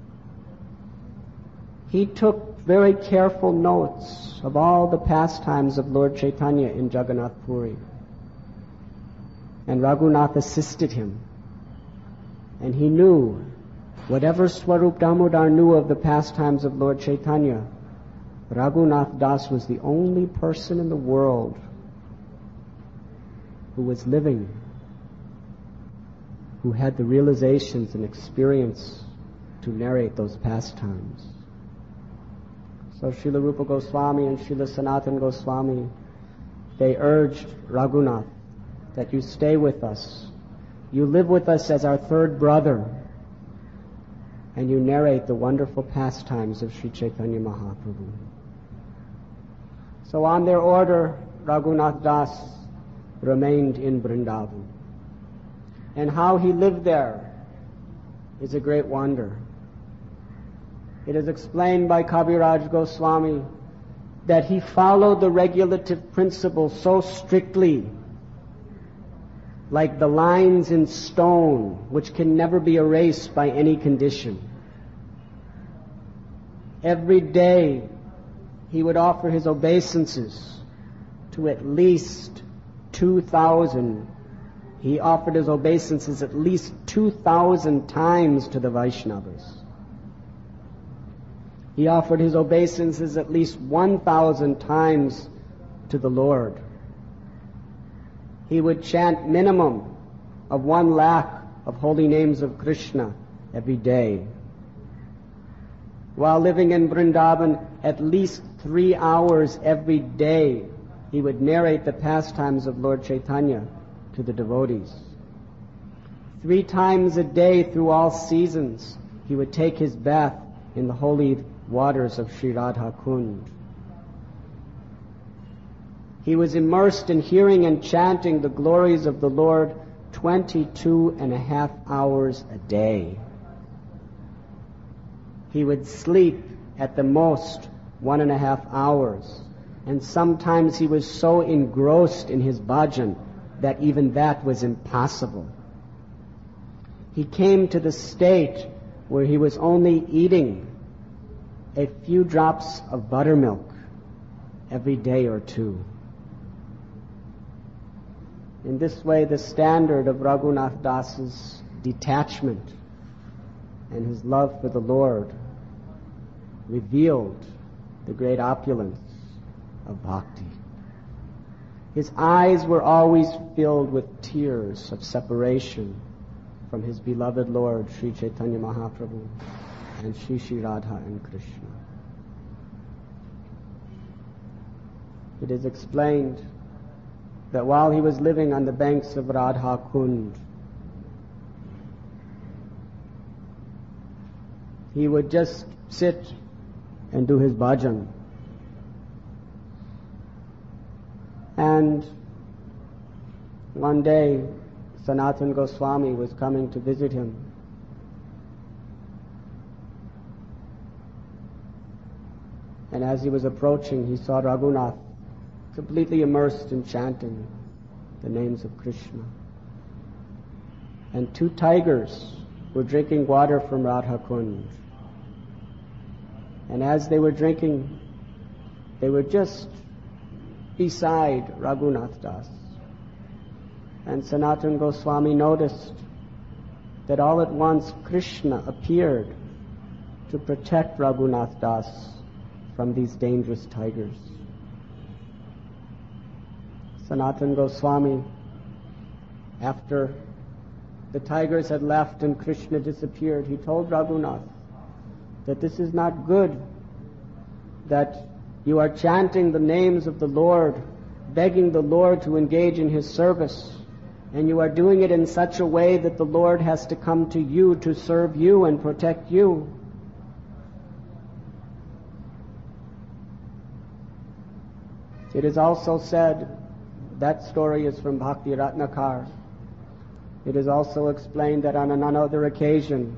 He took very careful notes of all the pastimes of Lord Chaitanya in Jagannath Puri. And Raghunath assisted him. And he knew whatever Swarup Damodar knew of the pastimes of Lord Chaitanya, Raghunath Das was the only person in the world who was living, who had the realizations and experience to narrate those pastimes. So Srila Rupa Goswami and Srila Sanatan Goswami, they urged Raghunath that you stay with us. You live with us as our third brother, and you narrate the wonderful pastimes of Sri Chaitanya Mahaprabhu. So on their order, Raghunath Das remained in Vrindavan. And how he lived there is a great wonder. It is explained by Kaviraj Goswami that he followed the regulative principle so strictly, like the lines in stone, which can never be erased by any condition. Every day he would offer his obeisances to at least two thousand. He offered his obeisances at least two thousand times to the Vaishnavas. He offered his obeisances at least one thousand times to the Lord. He would chant minimum of one lakh of holy names of Krishna every day. While living in Vrindavan, at least three hours every day, he would narrate the pastimes of Lord Chaitanya to the devotees. Three times a day through all seasons, he would take his bath in the holy waters of Sri Radha Kund. He was immersed in hearing and chanting the glories of the Lord twenty-two and a half hours a day. He would sleep at the most one and a half hours. And sometimes he was so engrossed in his bhajan that even that was impossible. He came to the state where he was only eating a few drops of buttermilk every day or two. In this way, the standard of Raghunath Das's detachment and his love for the Lord revealed the great opulence of bhakti. His eyes were always filled with tears of separation from his beloved Lord, Sri Chaitanya Mahaprabhu, and Sri Sri Radha and Krishna. It is explained that while he was living on the banks of Radha Kund, he would just sit and do his bhajan. And one day, Sanatana Goswami was coming to visit him. And as he was approaching, he saw Raghunath completely immersed in chanting the names of Krishna. And two tigers were drinking water from Radha Kund. And as they were drinking, they were just beside Raghunath Das. And Sanatana Goswami noticed that all at once Krishna appeared to protect Raghunath Das from these dangerous tigers. Sanatana Goswami, after the tigers had left and Krishna disappeared, he told Raghunath that this is not good, that you are chanting the names of the Lord, begging the Lord to engage in His service, and you are doing it in such a way that the Lord has to come to you to serve you and protect you. It is also said, that story is from Bhakti Ratnakar. It is also explained that on another occasion,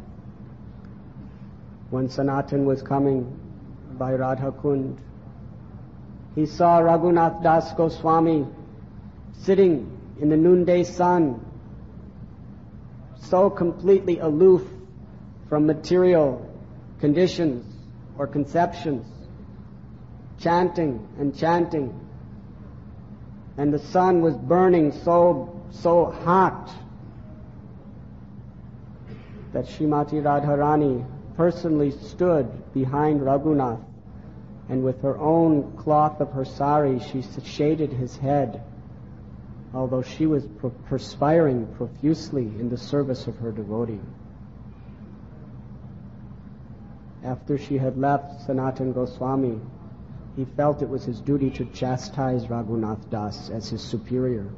when Sanatan was coming by Radha Kund, he saw Raghunath Das Goswami sitting in the noonday sun, so completely aloof from material conditions or conceptions, chanting and chanting. And the sun was burning so, so hot that Srimati Radharani personally stood behind Raghunath, and with her own cloth of her sari she shaded his head, although she was per- perspiring profusely in the service of her devotee. After she had left Sanatana Goswami, he felt it was his duty to chastise Raghunath Das as his superior.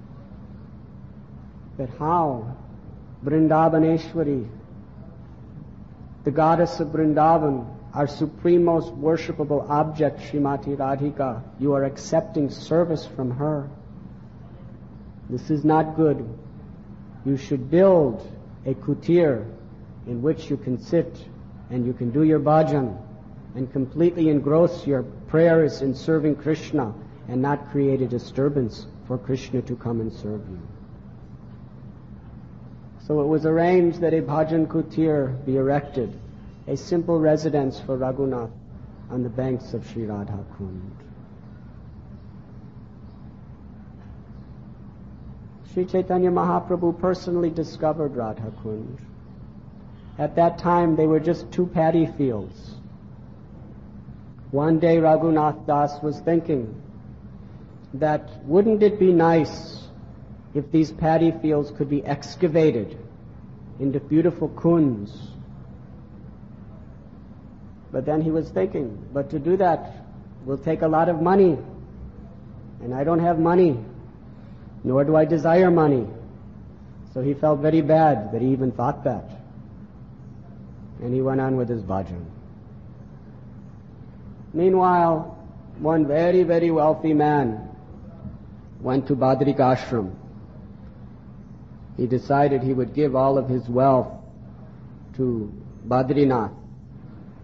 But how Vrindavaneshwari, the goddess of Vrindavan, our supreme most worshipable object, Srimati Radhika, you are accepting service from her. This is not good. You should build a kutir in which you can sit and you can do your bhajan and completely engross your prayers in serving Krishna and not create a disturbance for Krishna to come and serve you. So it was arranged that a bhajan kutir be erected, a simple residence for Raghunath on the banks of Sri Radha Kund. Sri Chaitanya Mahaprabhu personally discovered Radha Kund. At that time, they were just two paddy fields. One day, Raghunath Das was thinking that wouldn't it be nice if these paddy fields could be excavated into beautiful kunds? But then he was thinking, but to do that will take a lot of money, and I don't have money, nor do I desire money. So he felt very bad that he even thought that. And he went on with his bhajan. Meanwhile, one very, very wealthy man went to Badrik Ashram. He decided he would give all of his wealth to Badrinath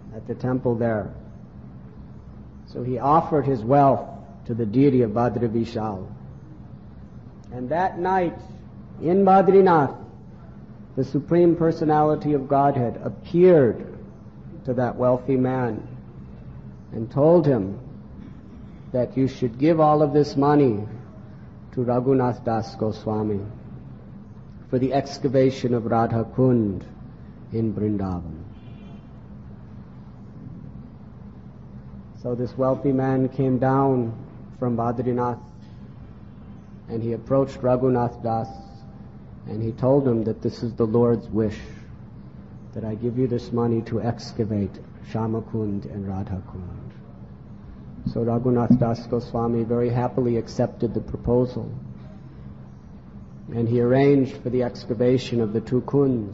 at the temple there. So he offered his wealth to the deity of Badri Vishal. And that night, in Badrinath, the Supreme Personality of Godhead appeared to that wealthy man and told him that you should give all of this money to Raghunath Das Goswami for the excavation of Radha Kund in Vrindavan. So this wealthy man came down from Badrinath and he approached Raghunath Das and he told him that this is the Lord's wish, that I give you this money to excavate Shyamakund and Radha Kund. So Raghunath Das Goswami very happily accepted the proposal and he arranged for the excavation of the two kunds.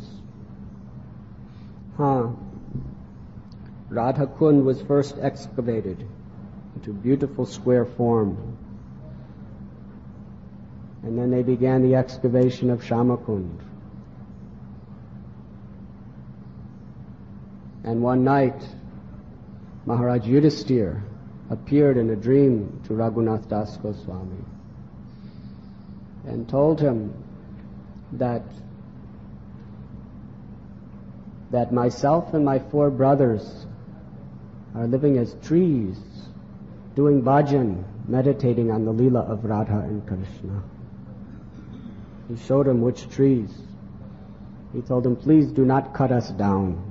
Huh. Radha Kund was first excavated into beautiful square form. And then they began the excavation of Shyamakund. And one night, Maharaj Yudhisthira appeared in a dream to Raghunath Das Goswami and told him that that myself and my four brothers are living as trees, doing bhajan, meditating on the Leela of Radha and Krishna. He showed him which trees. He told him, please do not cut us down.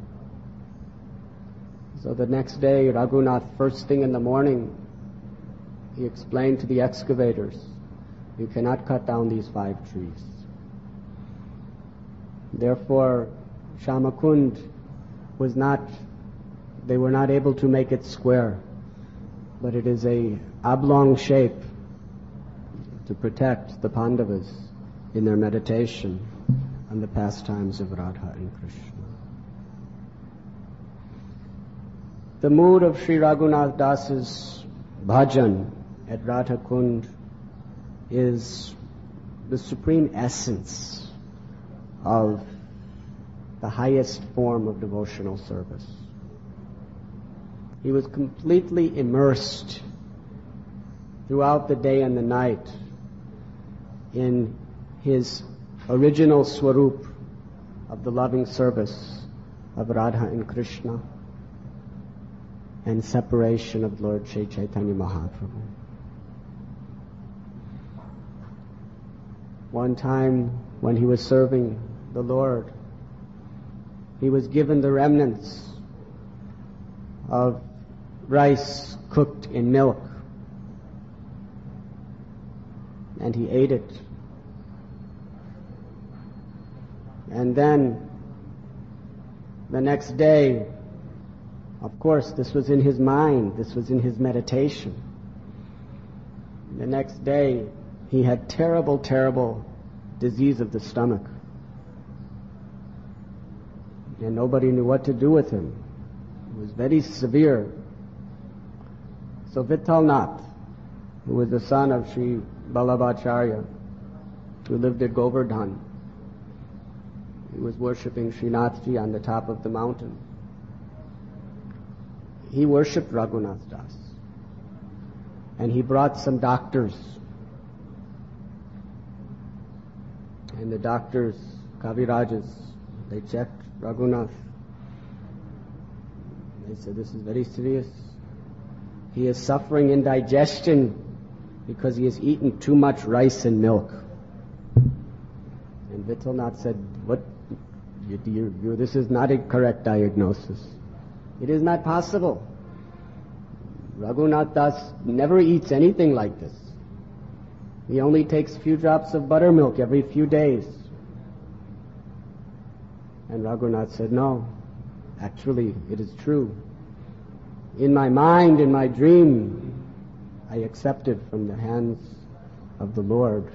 So the next day, Raghunath, first thing in the morning, he explained to the excavators, you cannot cut down these five trees. Therefore, Shyamakund was not, they were not able to make it square, but it is a oblong shape to protect the Pandavas in their meditation on the pastimes of Radha and Krishna. The mood of Sri Raghunath Das's bhajan at Radha Kund is the supreme essence of the highest form of devotional service. He was completely immersed throughout the day and the night in his original swarup of the loving service of Radha and Krishna and separation of Lord Sri Chaitanya Mahaprabhu. One time when he was serving the Lord, he was given the remnants of rice cooked in milk, and he ate it. And then the next day, of course, this was in his mind, this was in his meditation. The next day, he had terrible, terrible disease of the stomach. And nobody knew what to do with him. It was very severe. So Vithalnath, who was the son of Sri Ballabhacharya, who lived at Govardhan, he was worshipping Srinathji on the top of the mountain. He worshipped Raghunath Das. And he brought some doctors. And the doctors, Kavirajas, they checked Raghunath. They said, this is very serious. He is suffering indigestion because he has eaten too much rice and milk. And Vithalnath said, what? You, you, you, this is not a correct diagnosis. It is not possible. Raghunath Das never eats anything like this. He only takes a few drops of buttermilk every few days. And Raghunath said, no, actually it is true. In my mind, in my dream, I accepted from the hands of the Lord.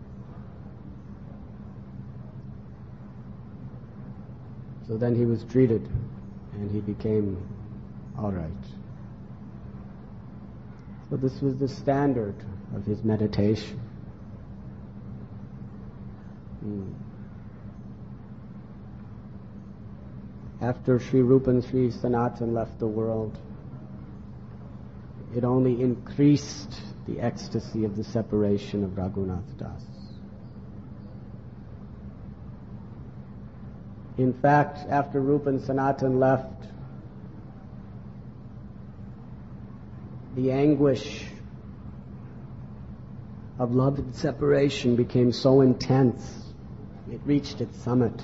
So then he was treated and he became all right. So this was the standard of his meditation. Hmm. after Sri Rupa and Sri Sanatan left the world, it only increased the ecstasy of the separation of Raghunath Das. In fact, after Rupa and Sanatan left, the anguish of love and separation became so intense, it reached its summit.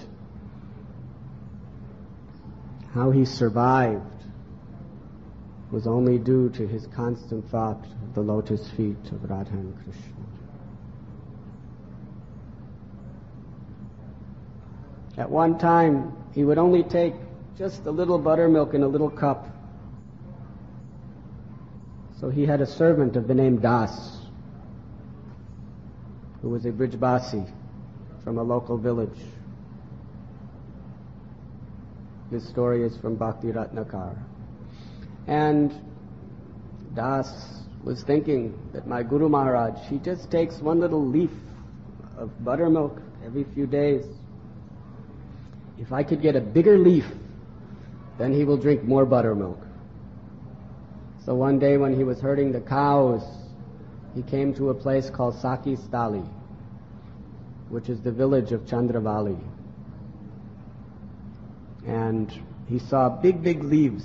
How he survived was only due to his constant thought of the lotus feet of Radha and Krishna. At one time, he would only take just a little buttermilk in a little cup. So he had a servant of the name Das, who was a Brijbasi from a local village. This story is from Bhakti Ratnakar. And Das was thinking that my Guru Maharaj, he just takes one little leaf of buttermilk every few days. If I could get a bigger leaf, then he will drink more buttermilk. So one day when he was herding the cows, he came to a place called Saki Stali, which is the village of Chandravali. And he saw big, big leaves.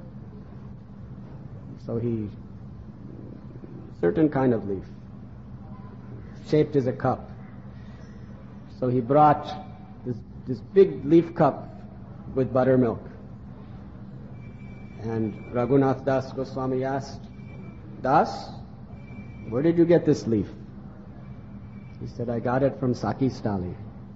So he, certain kind of leaf, shaped as a cup. So he brought this, this big leaf cup with buttermilk. And Raghunath Das Goswami asked, Das, where did you get this leaf? He said, I got it from Saki Stali.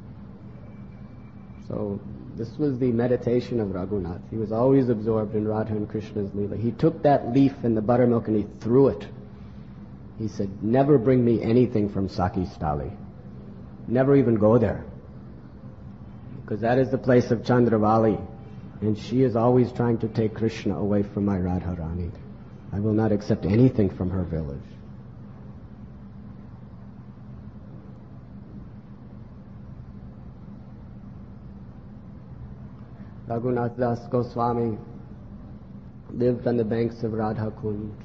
So this was the meditation of Raghunath. He was always absorbed in Radha and Krishna's Leela. He took that leaf and the buttermilk and he threw it. He said, never bring me anything from Saki Stali. Never even go there. Because that is the place of Chandravali. And she is always trying to take Krishna away from my Radharani. I will not accept anything from her village. Raghunath Das Goswami lived on the banks of Radha Kund.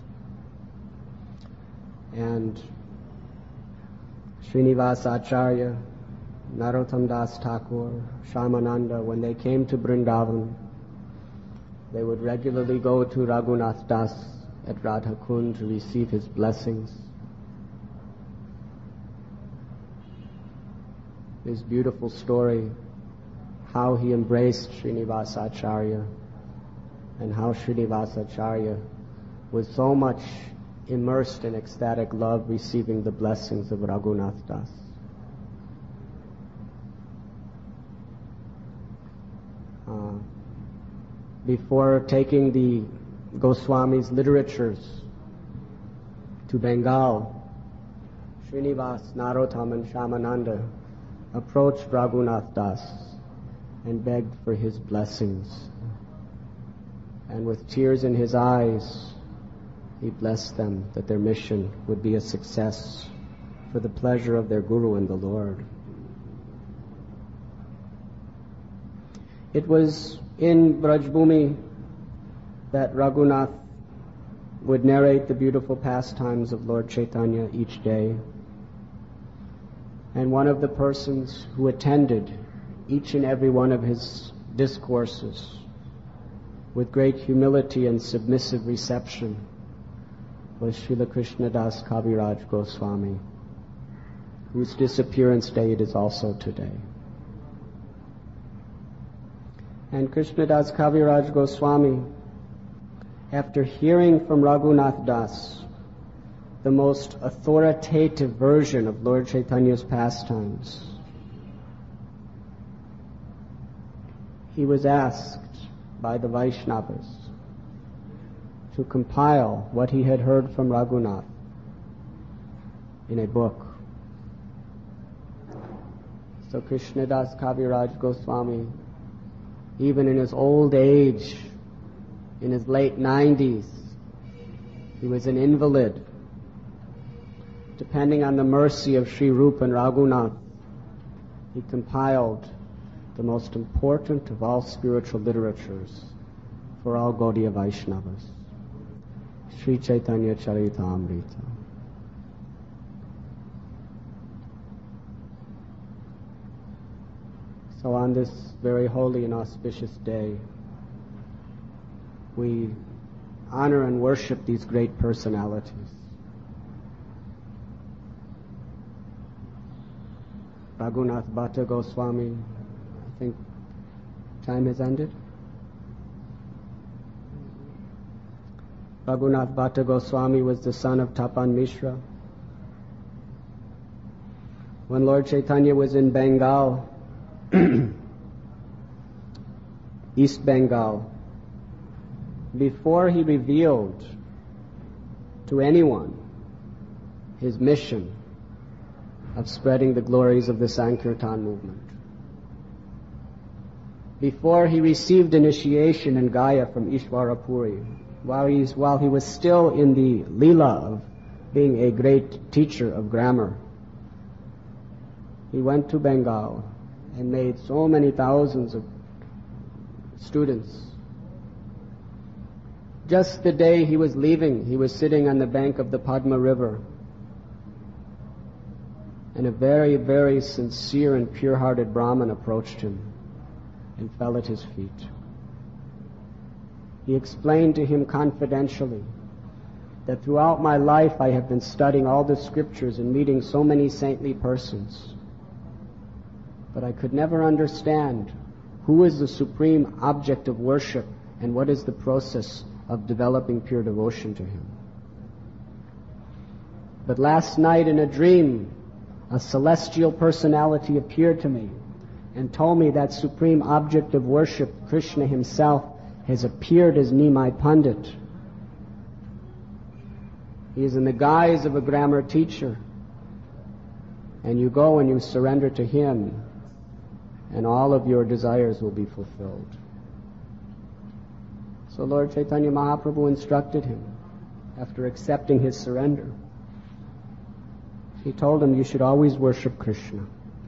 And Srinivasa Acharya, Narottam Das Thakur, Shyamananda, when they came to Vrindavan, they would regularly go to Raghunath Das at Radha Kund to receive his blessings. This beautiful story, how he embraced Srinivasa Acharya and how Srinivasa Acharya was so much immersed in ecstatic love receiving the blessings of Raghunath Das. Uh, before taking the Goswami's literatures to Bengal, Srinivas, Narottam and Shyamananda approached Raghunath Das and begged for his blessings. And with tears in his eyes, he blessed them that their mission would be a success for the pleasure of their Guru and the Lord. It was in Brajbhumi that Raghunath would narrate the beautiful pastimes of Lord Chaitanya each day. And one of the persons who attended each and every one of his discourses with great humility and submissive reception was Srila Krishnadas Kaviraj Goswami, whose disappearance date is also today. And Krishnadas Kaviraj Goswami, after hearing from Raghunath Das the most authoritative version of Lord Chaitanya's pastimes, he was asked by the Vaishnavas to compile what he had heard from Raghunath in a book. So Krishnadas Kaviraj Goswami, even in his old age, in his late nineties, he was an invalid. Depending on the mercy of Sri Rupa and Raghunath, he compiled the most important of all spiritual literatures for all Gaudiya Vaishnavas, Sri Chaitanya Charitamrita. So on this very holy and auspicious day, we honor and worship these great personalities. Raghunath Bhatta Goswami, I think time has ended. Raghunath Bhatta Goswami was the son of Tapan Mishra. When Lord Chaitanya was in Bengal, East Bengal, before he revealed to anyone his mission of spreading the glories of the Sankirtan movement, before he received initiation in Gaya from Ishwarapuri, while, he's, while he was still in the Leela of being a great teacher of grammar, he went to Bengal and made so many thousands of students. Just the day he was leaving, he was sitting on the bank of the Padma River, and a very, very sincere and pure-hearted Brahmin approached him and fell at his feet. He explained to him confidentially that throughout my life I have been studying all the scriptures and meeting so many saintly persons, but I could never understand who is the supreme object of worship and what is the process of developing pure devotion to him. But last night in a dream, a celestial personality appeared to me and told me that supreme object of worship, Krishna himself, has appeared as Nimai Pandit. He is in the guise of a grammar teacher, and you go and you surrender to him, and all of your desires will be fulfilled. So Lord Chaitanya Mahaprabhu instructed him, after accepting his surrender, he told him, you should always worship Krishna.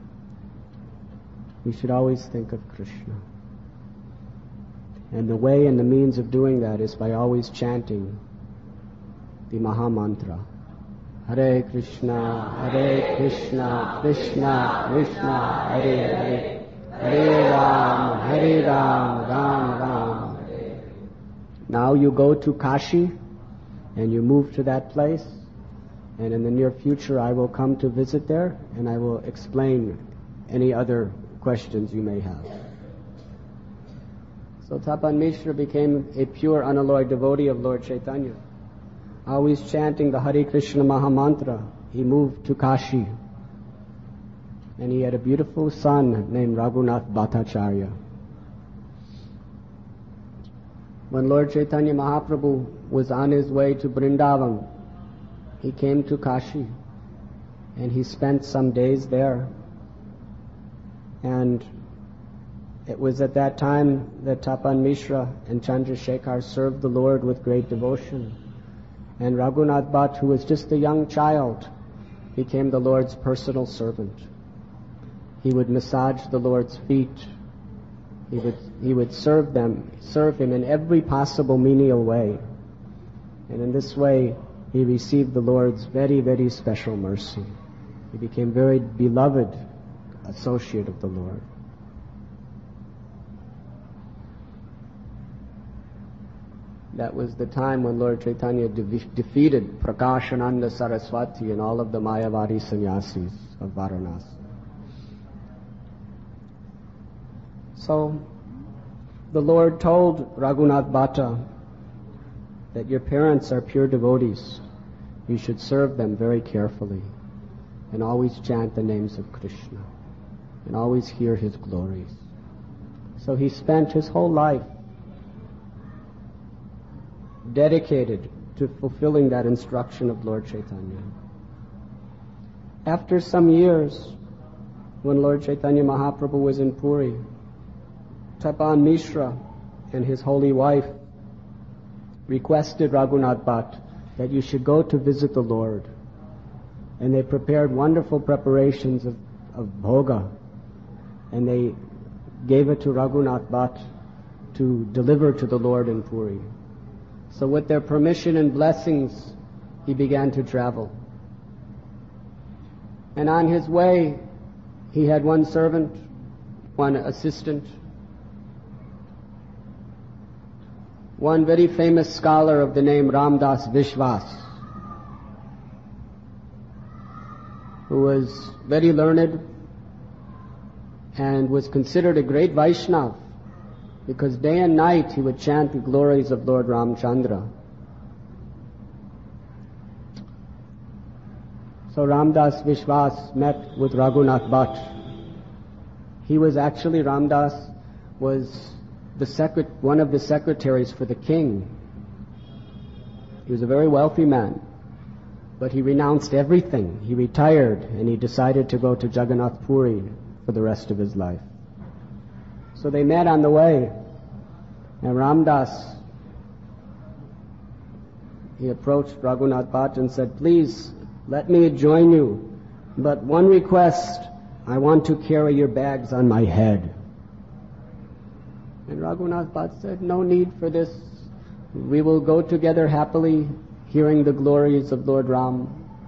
You should always think of Krishna. And the way and the means of doing that is by always chanting the Maha Mantra. Hare Krishna, Hare Krishna, Krishna Krishna, Hare Hare, Hare Ram, Hare Ram, Ram Ram, Hare. Now you go to Kashi and you move to that place, and in the near future I will come to visit there and I will explain any other questions you may have. So Tapan Mishra became a pure, unalloyed devotee of Lord Chaitanya. Always chanting the Hare Krishna Maha Mantra, he moved to Kashi. And he had a beautiful son named Raghunath Bhattacharya. When Lord Chaitanya Mahaprabhu was on his way to Vrindavan, he came to Kashi and he spent some days there. And it was at that time that Tapan Mishra and Chandrasekhar served the Lord with great devotion. And Raghunath Bhatt, who was just a young child, became the Lord's personal servant. He would massage the Lord's feet. He would, he would serve them, serve him in every possible menial way. And in this way, he received the Lord's very, very special mercy. He became very beloved associate of the Lord. That was the time when Lord Chaitanya de- defeated Prakashananda Saraswati and all of the Mayavadi sannyasis of Varanasi. So, the Lord told Raghunath Bhatta that your parents are pure devotees. You should serve them very carefully and always chant the names of Krishna and always hear his glories. So he spent his whole life dedicated to fulfilling that instruction of Lord Chaitanya. After some years, when Lord Chaitanya Mahaprabhu was in Puri, Tapan Mishra and his holy wife requested Raghunath Bhatt that you should go to visit the Lord. And they prepared wonderful preparations of, of bhoga. And they gave it to Raghunath Bhatt to deliver to the Lord in Puri. So with their permission and blessings, he began to travel. And on his way, he had one servant, one assistant, one very famous scholar of the name Ramdas Vishwas, who was very learned and was considered a great Vaishnav, because day and night he would chant the glories of Lord Ramchandra. So Ramdas Vishwas met with Raghunath Bhatt. He was actually, Ramdas was the secret, one of the secretaries for the king. He was a very wealthy man, but he renounced everything. He retired and he decided to go to Jagannath Puri for the rest of his life. So they met on the way, and Ramdas, he approached Raghunath Bhatt and said, "Please, let me join you, but one request, I want to carry your bags on my head." And Raghunath Bhatt said, "No need for this. We will go together happily, hearing the glories of Lord Ram."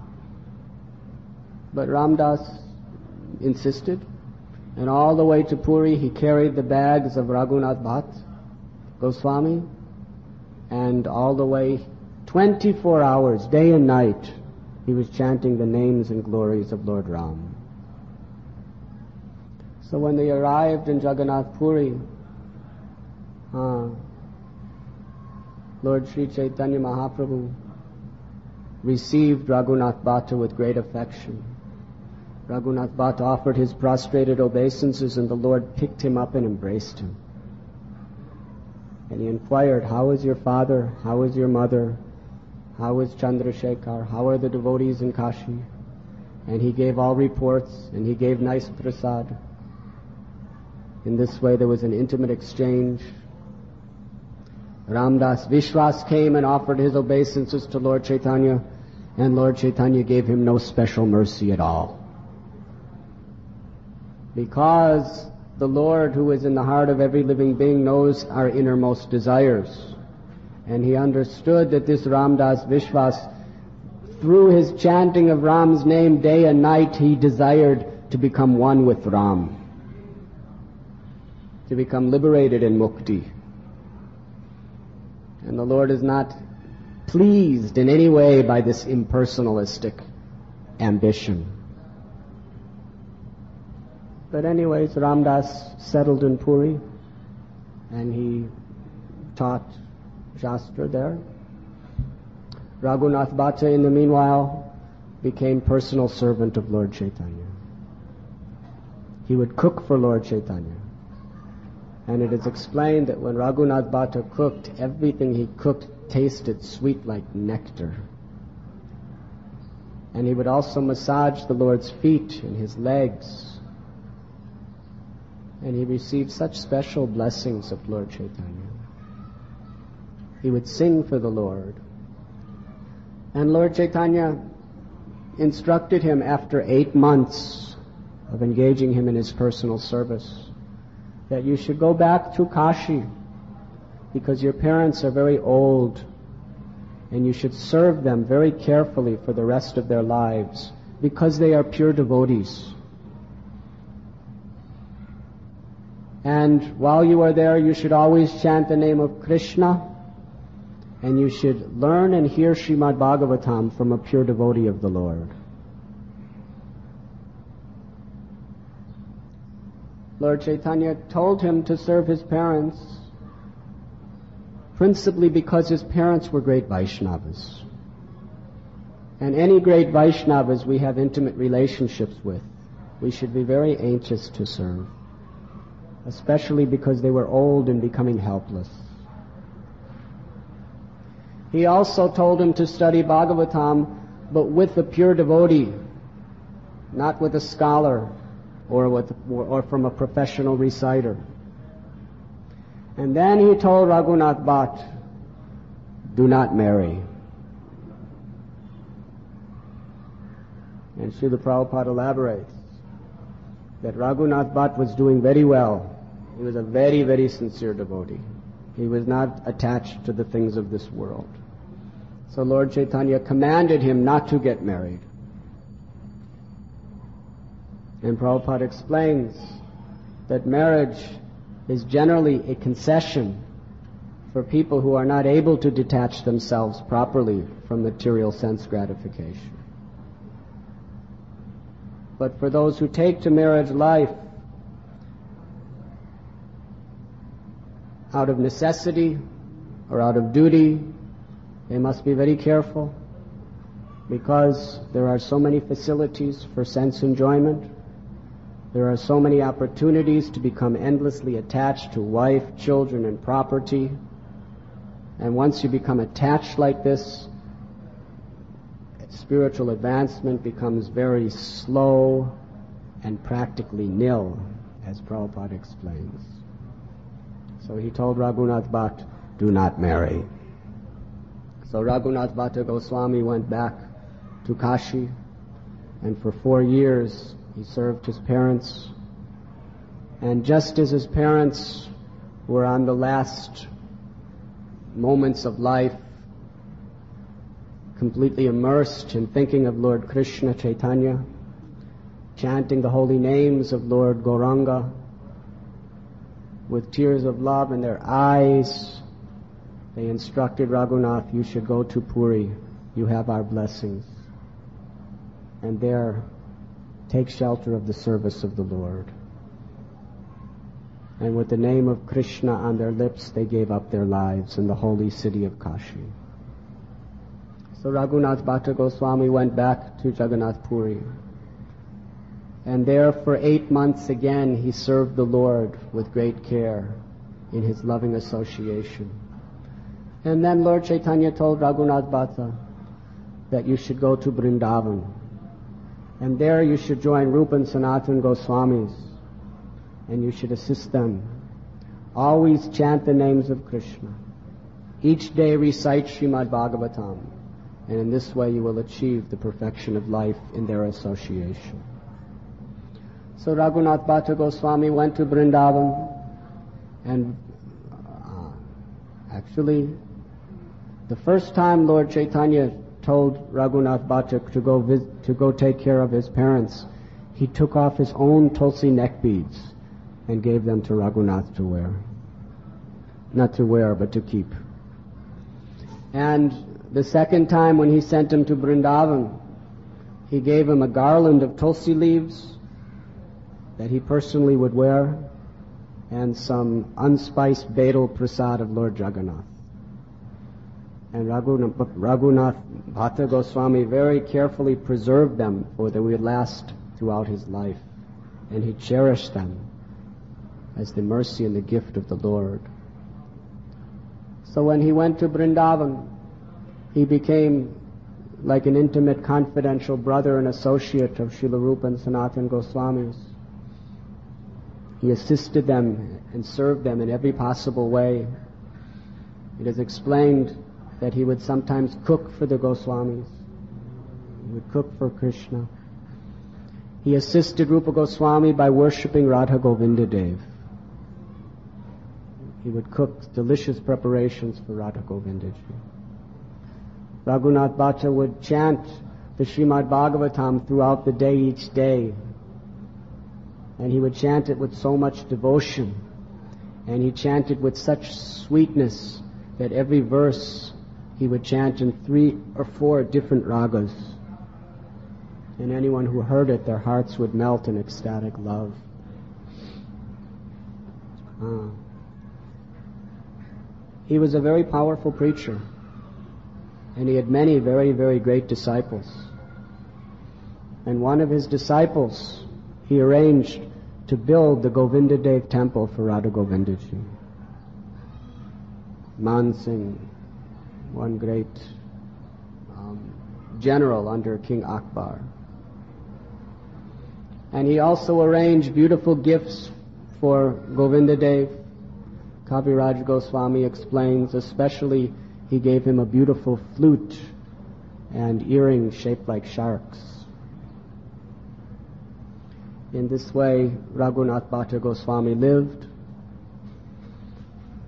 But Ramdas insisted, and all the way to Puri he carried the bags of Raghunath Bhatt Goswami, and all the way, twenty-four hours, day and night, he was chanting the names and glories of Lord Ram. So when they arrived in Jagannath Puri, uh, Lord Sri Chaitanya Mahaprabhu received Raghunath Bhatta with great affection. Raghunath Bhatta offered his prostrated obeisances, and the Lord picked him up and embraced him. And he inquired, "How is your father? How is your mother? How is Chandrasekhar? How are the devotees in Kashi?" And he gave all reports, and he gave nice prasad. In this way there was an intimate exchange. Ramdas Vishwas came and offered his obeisances to Lord Chaitanya, and Lord Chaitanya gave him no special mercy at all. Because the Lord, who is in the heart of every living being, knows our innermost desires. And he understood that this Ramdas Vishwas, through his chanting of Ram's name day and night, he desired to become one with Ram, to become liberated in mukti. And the Lord is not pleased in any way by this impersonalistic ambition. But anyways, Ramdas settled in Puri, and he taught Shastra there. Raghunath Bhatta, in the meanwhile, became personal servant of Lord Chaitanya. He would cook for Lord Chaitanya. And it is explained that when Raghunath Bhatta cooked, everything he cooked tasted sweet like nectar. And he would also massage the Lord's feet and his legs. And he received such special blessings of Lord Chaitanya. He would sing for the Lord. And Lord Chaitanya instructed him after eight months of engaging him in his personal service that you should go back to Kashi, because your parents are very old, and you should serve them very carefully for the rest of their lives, because they are pure devotees. And while you are there, you should always chant the name of Krishna, and you should learn and hear Srimad Bhagavatam from a pure devotee of the Lord. Lord Chaitanya told him to serve his parents principally because his parents were great Vaishnavas. And any great Vaishnavas we have intimate relationships with, we should be very anxious to serve, especially because they were old and becoming helpless. He also told him to study Bhagavatam, but with a pure devotee, not with a scholar or with or from a professional reciter. And then he told Raghunath Bhatt, do not marry. And Srila Prabhupada elaborates that Raghunath Bhatt was doing very well He was a very, very sincere devotee. He was not attached to the things of this world. So Lord Chaitanya commanded him not to get married. And Prabhupada explains that marriage is generally a concession for people who are not able to detach themselves properly from material sense gratification. But for those who take to marriage life out of necessity or out of duty, they must be very careful, because there are so many facilities for sense enjoyment. There are so many opportunities to become endlessly attached to wife, children, and property. And once you become attached like this, spiritual advancement becomes very slow and practically nil, as Prabhupada explains. So he told Raghunath Bhatt, do not marry. So Raghunath Bhatta Goswami went back to Kashi, and for four years he served his parents. And just as his parents were on the last moments of life, completely immersed in thinking of Lord Krishna Chaitanya, chanting the holy names of Lord Gauranga, with tears of love in their eyes, they instructed Raghunath, you should go to Puri. You have our blessings. And there, take shelter of the service of the Lord. And with the name of Krishna on their lips, they gave up their lives in the holy city of Kashi. So Raghunath Bhatta Goswami went back to Jagannath Puri. And there for eight months again he served the Lord with great care in his loving association. And then Lord Chaitanya told Raghunath Bhatta that you should go to Vrindavan. And there you should join Rupa and Sanatana Goswamis, and you should assist them. Always chant the names of Krishna. Each day recite Srimad Bhagavatam, and in this way you will achieve the perfection of life in their association. So Raghunath Bhatta Goswami went to Vrindavan, and uh, actually the first time Lord Chaitanya told Raghunath Bhatta to go vis- to go take care of his parents, he took off his own Tulsi neck beads and gave them to Raghunath to wear. Not to wear, but to keep. And the second time when he sent him to Vrindavan, he gave him a garland of Tulsi leaves that he personally would wear, and some unspiced Bedal Prasad of Lord Jagannath. And Raghunath, Raghunath Bhatta Goswami very carefully preserved them, for they would last throughout his life. And he cherished them as the mercy and the gift of the Lord. So when he went to Vrindavan, he became like an intimate, confidential brother and associate of Srila Rupa and Sanatana Goswamis. He assisted them and served them in every possible way. It is explained that he would sometimes cook for the Goswamis. He would cook for Krishna. He assisted Rupa Goswami by worshipping Radha Govinda Dev. He would cook delicious preparations for Radha Govinda Ji. Raghunath Bhatta would chant the Srimad Bhagavatam throughout the day each day. And he would chant it with so much devotion. And he chanted with such sweetness that every verse he would chant in three or four different ragas. And anyone who heard it, their hearts would melt in ecstatic love. Ah. He was a very powerful preacher. And he had many very, very great disciples. And one of his disciples, he arranged to build the Govinda Dev temple for Radha Govinda Ji. Man Singh, one great um, general under King Akbar. And he also arranged beautiful gifts for Govinda Dev. Kaviraj Goswami explains, especially he gave him a beautiful flute and earrings shaped like sharks. In this way, Raghunath Bhatta Goswami lived,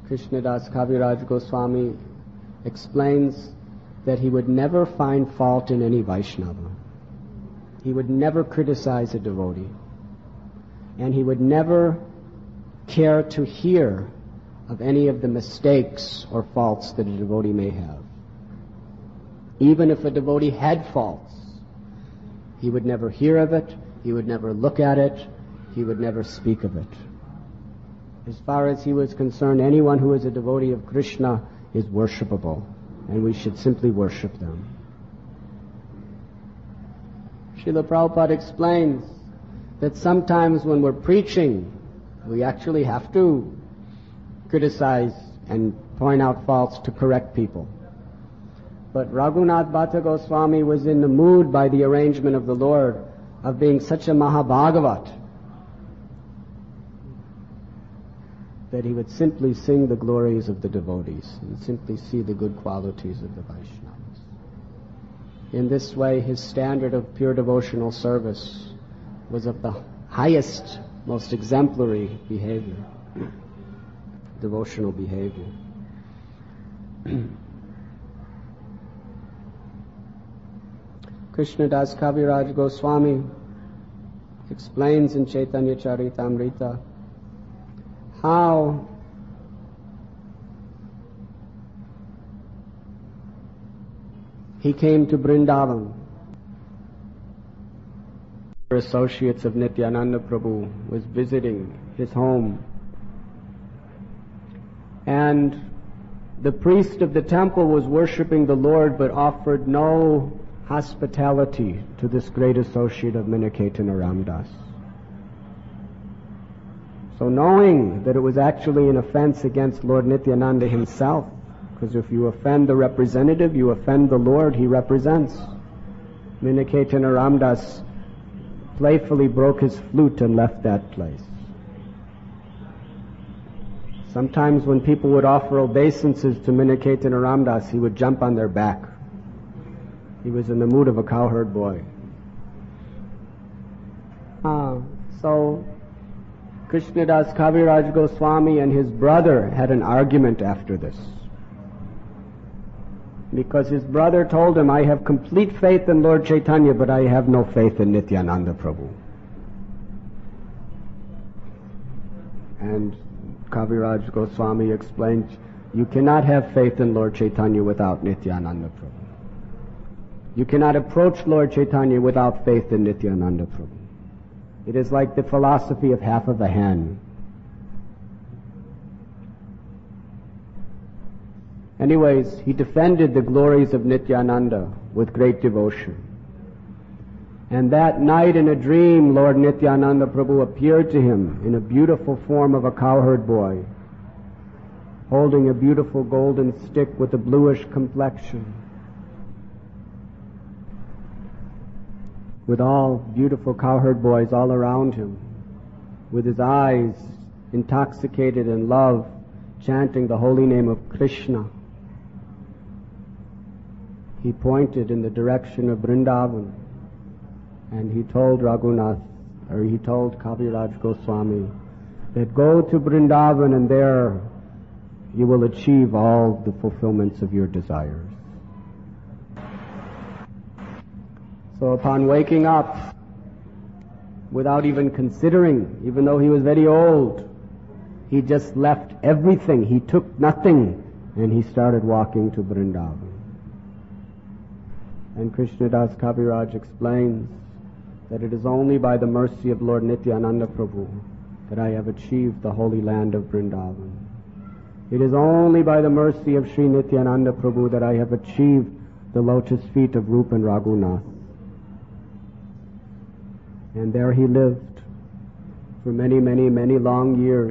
Krishnadas Kaviraj Goswami explains that he would never find fault in any Vaishnava. He would never criticize a devotee. And he would never care to hear of any of the mistakes or faults that a devotee may have. Even if a devotee had faults, he would never hear of it, he would never look at it, he would never speak of it. As far as he was concerned, anyone who is a devotee of Krishna is worshipable, and we should simply worship them. Srila Prabhupada explains that sometimes when we're preaching, we actually have to criticize and point out faults to correct people. But Raghunath Bhatta Goswami was in the mood by the arrangement of the Lord of being such a Mahabhagavat that he would simply sing the glories of the devotees and simply see the good qualities of the Vaishnavas. In this way, his standard of pure devotional service was of the highest, most exemplary behavior, devotional behavior. Krishnadas Kaviraj Goswami explains in Chaitanya Charitamrita how he came to Vrindavan. Associates of Nityananda Prabhu was visiting his home, and the priest of the temple was worshipping the Lord but offered no hospitality to this great associate of Miniketan Ramdas. So knowing that it was actually an offense against Lord Nityananda himself, because if you offend the representative, you offend the Lord he represents. Miniketan Ramdas playfully broke his flute and left that place. Sometimes when people would offer obeisances to Miniketan Ramdas, he would jump on their back. He was in the mood of a cowherd boy. Ah, so Krishnadas Kaviraj Goswami and his brother had an argument after this. Because his brother told him, I have complete faith in Lord Chaitanya, but I have no faith in Nityananda Prabhu. And Kaviraj Goswami explained, you cannot have faith in Lord Chaitanya without Nityananda Prabhu. You cannot approach Lord Chaitanya without faith in Nityananda Prabhu. It is like the philosophy of half of a hen. Anyways, he defended the glories of Nityananda with great devotion. And that night in a dream, Lord Nityananda Prabhu appeared to him in a beautiful form of a cowherd boy, holding a beautiful golden stick with a bluish complexion, with all beautiful cowherd boys all around him, with his eyes intoxicated in love, chanting the holy name of Krishna. He pointed in the direction of Vrindavan, and he told Raghunath, or he told Kaviraj Goswami, that go to Vrindavan and there you will achieve all the fulfillments of your desires. So upon waking up, without even considering, even though he was very old, he just left everything. He took nothing, and he started walking to Vrindavan. And Krishnadas Kaviraj explains that it is only by the mercy of Lord Nityananda Prabhu that I have achieved the holy land of Vrindavan. It is only by the mercy of Sri Nityananda Prabhu that I have achieved the lotus feet of Rupa and Raghunath. And there he lived for many, many, many long years.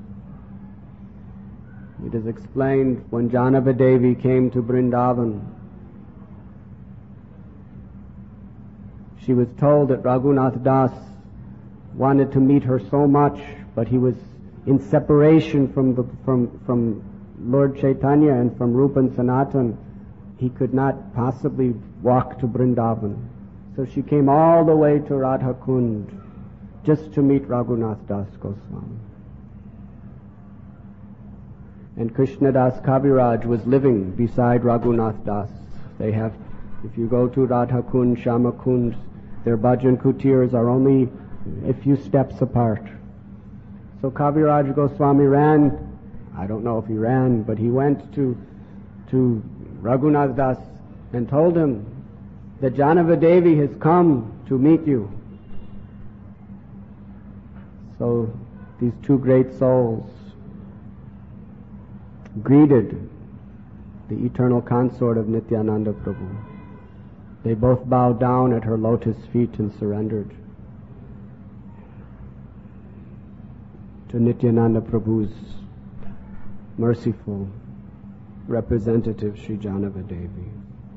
It is explained when Janava Devi came to Vrindavan, she was told that Raghunath Das wanted to meet her so much, but he was in separation from the, from from Lord Chaitanya and from Rupa and Sanatan. He could not possibly walk to Vrindavan. So she came all the way to Radha Kund just to meet Raghunath Das Goswami. And Krishnadas Kaviraj was living beside Raghunath Das. They have, if you go to Radha Kund, Shama Kund, their bhajan kutirs are only a few steps apart. So Kaviraj Goswami ran, I don't know if he ran, but he went to to Raghunath Das and told him that Janava Devi has come to meet you. So these two great souls greeted the eternal consort of Nityananda Prabhu. They both bowed down at her lotus feet and surrendered to Nityananda Prabhu's merciful representative, Sri Janava Devi.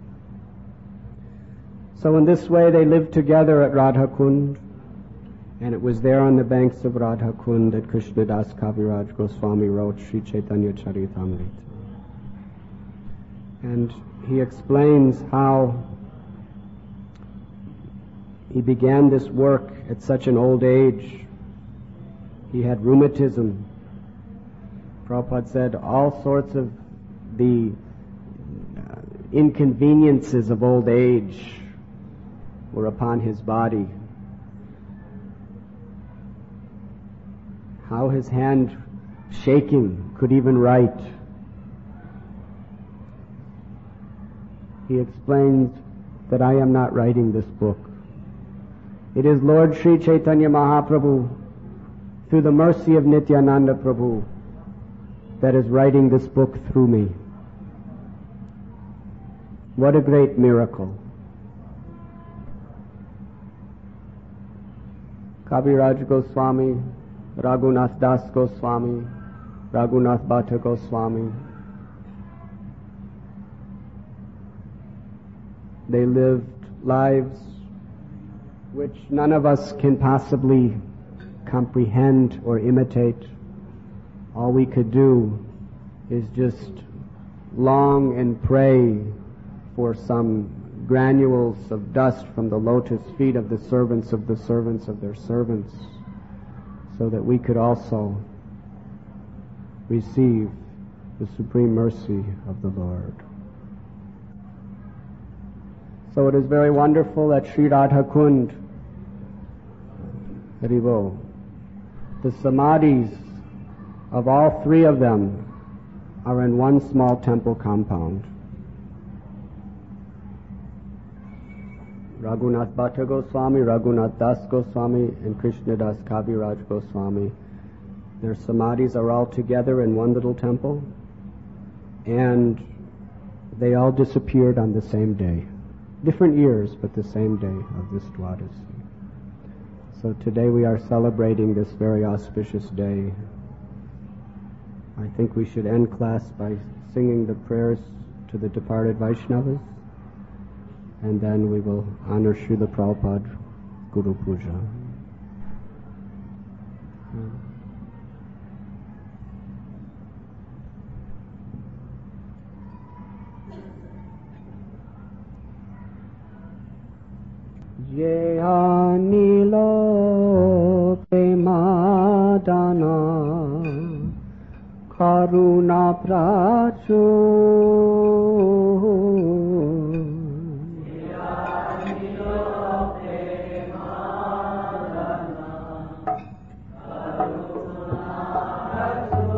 So in this way they lived together at Radha Kund, and it was there on the banks of Radha Kund that Krishnadas Kaviraj Goswami wrote Sri Chaitanya Charitamrita. And he explains how he began this work at such an old age. He had rheumatism. Prabhupada said all sorts of the uh, inconveniences of old age were upon his body. How his hand shaking could even write. He explains that I am not writing this book. It is Lord Sri Chaitanya Mahaprabhu, through the mercy of Nityananda Prabhu, that is writing this book through me. What a great miracle. Kaviraj Goswami, Raghunath Das Goswami, Raghunath Bhatta Goswami, they lived lives which none of us can possibly comprehend or imitate. All we could do is just long and pray for some granules of dust from the lotus feet of the servants of the servants of their servants, so that we could also receive the supreme mercy of the Lord. So it is very wonderful at Sri Radha Kund, Haribo, the samadhis of all three of them are in one small temple compound. Raghunath Bhatta Goswami, Raghunath Das Goswami, and Krishnadas Kaviraj Goswami. Their samadhis are all together in one little temple, and they all disappeared on the same day. Different years, but the same day of this Dwadasi. So today we are celebrating this very auspicious day. I think we should end class by singing the prayers to the departed Vaishnavas, and then we will honor Srila Prabhupada Guru Puja. Ye anilo premadana karuna prachu Ye anilo premadana karuna prachu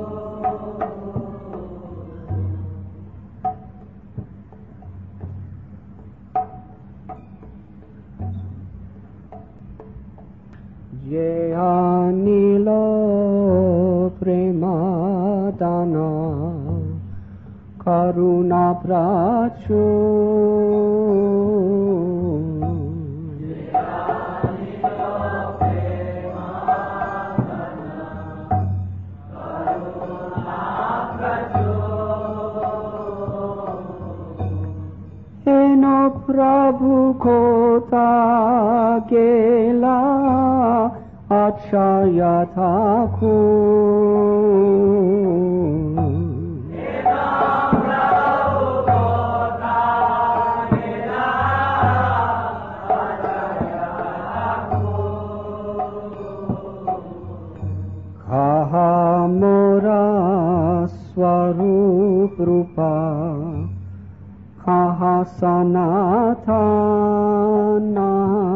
Ye anilo premadana karuna prachu Ye anilo premadana karuna prachu Eno Prabhu kota gela Achaya Thakur Ena Prabhu Kota Gela Achaya Thakur Kaha Mora Swarup Rupa Kaha Sanatana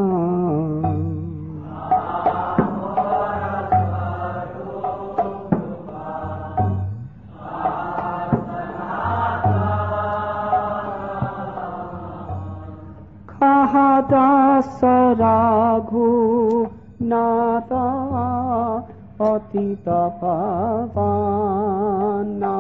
Kahadasa Raghu Nata Atita Pavana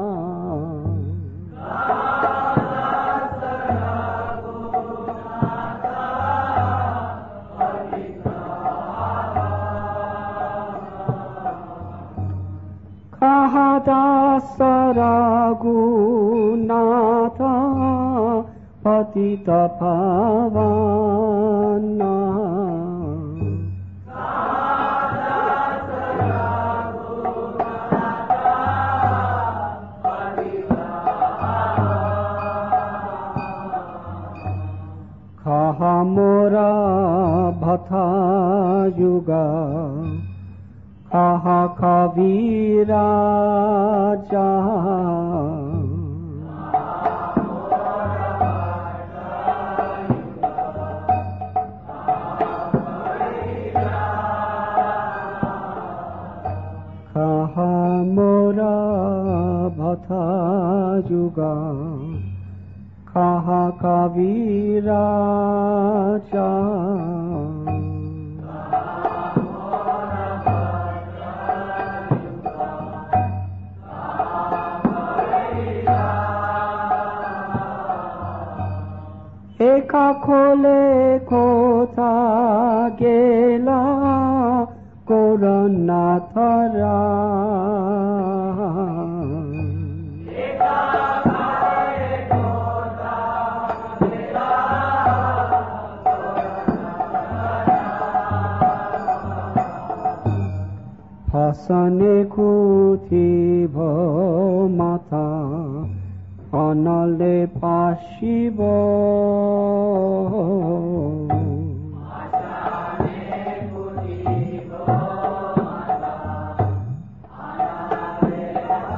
Kahadasa Raghu Nata Atita Pavana Kahamora Bhatha Yuga Kaha Kaviraja Kahamora Bhatha Yuga Kaha Kaviraja Eka khole kotha gela Goranathara Pasane kuti bho mata Anale pashibo Pasane kuti bho mata Anale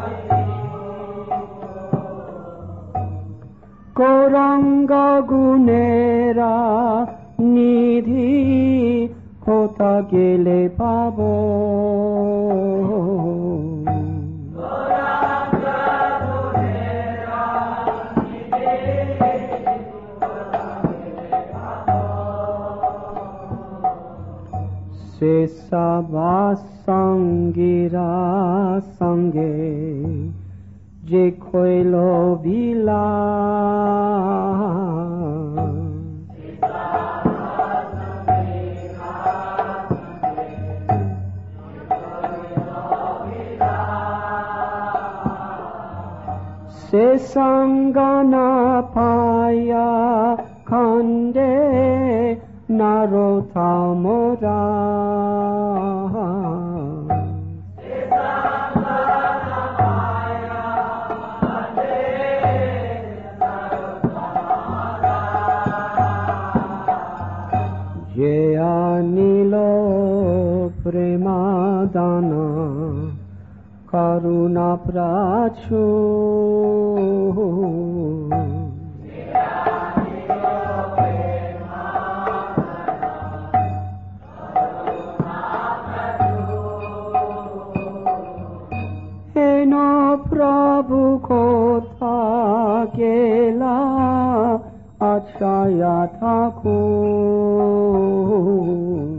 pashibo Goranga gunera nidhi Kota gele pabo Sesa vasangira sange Je koilo vila Se sangana paya kande narothamora Se sangana paya kande narothamora Je anilo premadana Karuna prachu Heno Prabhu kotha gela Achaya Thakur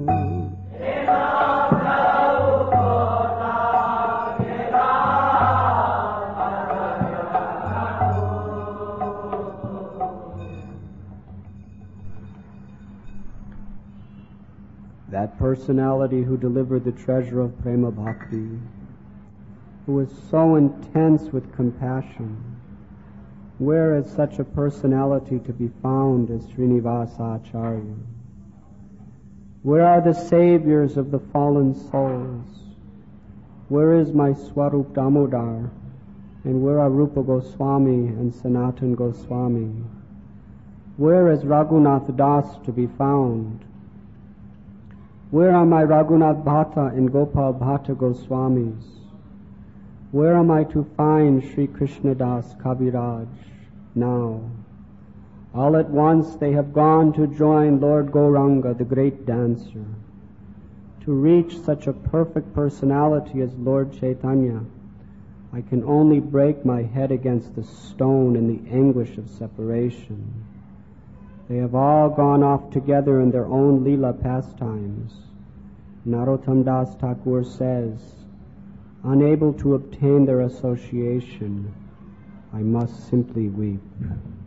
That personality who delivered the treasure of Prema Bhakti, who was so intense with compassion, where is such a personality to be found as Srinivasa Acharya? Where are the saviors of the fallen souls? Where is my Swarup Damodar? And where are Rupa Goswami and Sanatan Goswami? Where is Raghunath Das to be found? Where are my Raghunath Bhatta and Gopal Bhatta Goswamis? Where am I to find Sri Krishnadas Kaviraj now? All at once they have gone to join Lord Gauranga, the great dancer. To reach such a perfect personality as Lord Chaitanya, I can only break my head against the stone in the anguish of separation. They have all gone off together in their own Leela pastimes. Narottam Das Thakur says, unable to obtain their association, I must simply weep.